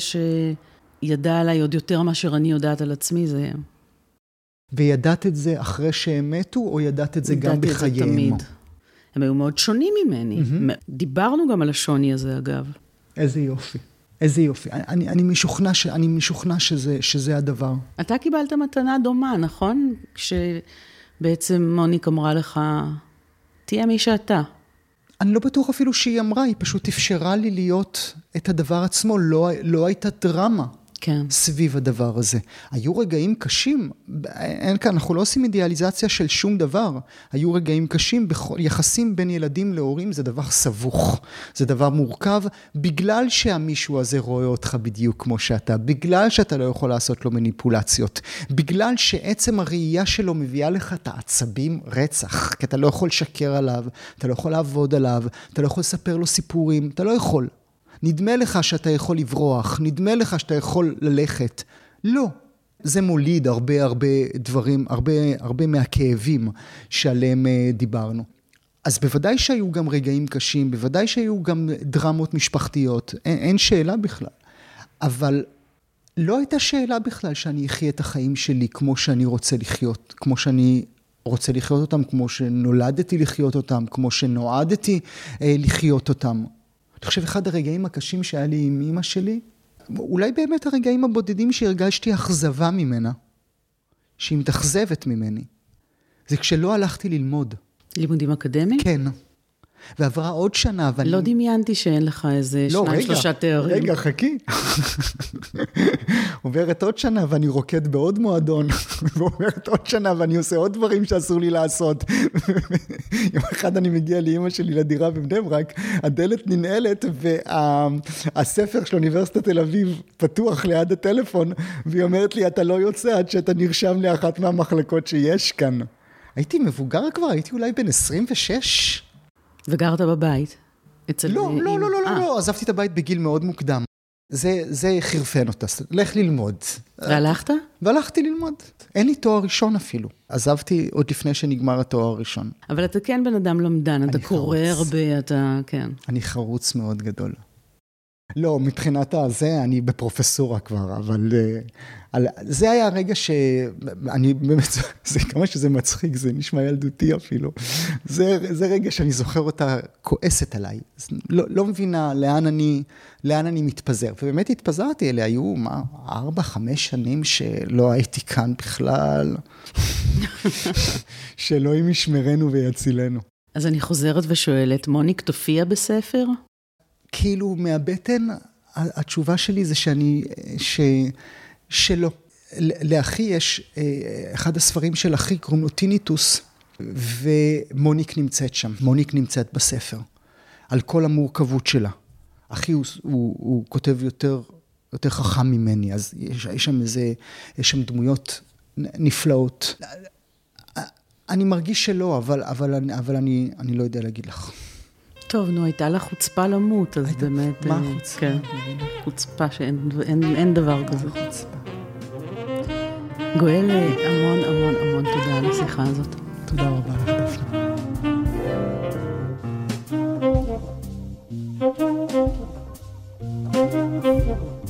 Speaker 2: שידע עליי עוד יותר מאשר אני יודעת על עצמי, זה...
Speaker 3: וידעת את זה אחרי שהם מתו, או ידעת את זה גם בחייהם?
Speaker 2: ידעתי את זה תמיד. הם היו מאוד שונים ממני. Mm-hmm. דיברנו גם על השוני הזה, אגב.
Speaker 3: איזה יופי. איזה יופי. אני, אני משוכנע, ש, אני משוכנע שזה, שזה הדבר.
Speaker 2: אתה קיבלת מתנה דומה, נכון? כשבעצם מוניק אמרה לך, תהיה מי שאתה.
Speaker 3: אני לא בטוח אפילו שהיא אמרה, היא פשוט אפשרה לי להיות את הדבר עצמו, לא, לא הייתה דרמה.
Speaker 2: כן.
Speaker 3: סביב הדבר הזה. היו רגעים קשים, אין כאן, אנחנו לא עושים אידיאליזציה של שום דבר. היו רגעים קשים, יחסים בין ילדים להורים זה דבר סבוך, זה דבר מורכב, בגלל שהמישהו הזה רואה אותך בדיוק כמו שאתה, בגלל שאתה לא יכול לעשות לו מניפולציות, בגלל שעצם הראייה שלו מביאה לך את העצבים רצח, כי אתה לא יכול לשקר עליו, אתה לא יכול לעבוד עליו, אתה לא יכול לספר לו סיפורים, אתה לא יכול. נדמה לך שאתה יכול לברוח, נדמה לך שאתה יכול ללכת. לא. זה מוליד הרבה הרבה דברים, הרבה, הרבה מהכאבים שעליהם דיברנו. אז בוודאי שהיו גם רגעים קשים, בוודאי שהיו גם דרמות משפחתיות, אין, אין שאלה בכלל. אבל לא הייתה שאלה בכלל שאני אחיה את החיים שלי כמו שאני רוצה לחיות, כמו שאני רוצה לחיות אותם, כמו שנולדתי לחיות אותם, כמו שנועדתי אה, לחיות אותם. אני חושב, אחד הרגעים הקשים שהיה לי עם אמא שלי, אולי באמת הרגעים הבודדים שהרגשתי אכזבה ממנה, שהיא מתאכזבת ממני. זה כשלא הלכתי ללמוד.
Speaker 2: לימודים אקדמיים?
Speaker 3: כן. ועברה עוד שנה, ואני...
Speaker 2: לא דמיינתי שאין לך איזה
Speaker 3: לא,
Speaker 2: שניים,
Speaker 3: רגע,
Speaker 2: שלושה תארים.
Speaker 3: רגע, חכי. עוברת עוד שנה ואני רוקד בעוד מועדון, ועוברת עוד שנה ואני עושה עוד דברים שאסור לי לעשות. יום אחד אני מגיע לאמא שלי לדירה בבני ברק, הדלת ננעלת והספר של אוניברסיטת תל אביב פתוח ליד הטלפון, והיא אומרת לי, אתה לא יוצא עד שאתה נרשם לאחת מהמחלקות שיש כאן. הייתי מבוגר כבר, הייתי אולי בן עשרים ושש.
Speaker 2: וגרת בבית? אצל...
Speaker 3: לא,
Speaker 2: עם...
Speaker 3: לא, לא, לא, לא, לא, עזבתי את הבית בגיל מאוד מוקדם. זה, זה חרפן אותה, לך ללמוד.
Speaker 2: והלכת?
Speaker 3: והלכתי ללמוד. אין לי תואר ראשון אפילו. עזבתי עוד לפני שנגמר התואר הראשון.
Speaker 2: אבל אתה כן בן אדם למדן, אתה קורא הרבה, אתה, כן.
Speaker 3: אני חרוץ מאוד גדול. לא, מבחינת הזה, אני בפרופסורה כבר, אבל על, זה היה הרגע שאני באמת, זה כמה שזה מצחיק, זה נשמע ילדותי אפילו. זה, זה רגע שאני זוכר אותה כועסת עליי. לא, לא מבינה לאן אני, לאן אני מתפזר. ובאמת התפזרתי אליה, היו מה, ארבע, חמש שנים שלא הייתי כאן בכלל. שאלוהים ישמרנו ויצילנו.
Speaker 2: אז אני חוזרת ושואלת, מוניק תופיע בספר?
Speaker 3: כאילו מהבטן, התשובה שלי זה שאני, ש, שלא. לאחי יש, אחד הספרים של אחי קוראים לו טיניטוס, ומוניק נמצאת שם, מוניק נמצאת בספר, על כל המורכבות שלה. אחי הוא, הוא, הוא כותב יותר, יותר חכם ממני, אז יש, יש שם איזה, יש שם דמויות נפלאות. אני מרגיש שלא, אבל, אבל, אבל אני, אני לא יודע להגיד לך.
Speaker 2: טוב, נו, הייתה לה חוצפה למות, אז באמת...
Speaker 3: מה חוצפה?
Speaker 2: כן, חוצפה שאין אין, אין דבר כזה. גואל, המון המון המון תודה על השיחה הזאת.
Speaker 3: תודה רבה לך, דפנה.
Speaker 4: Thank you.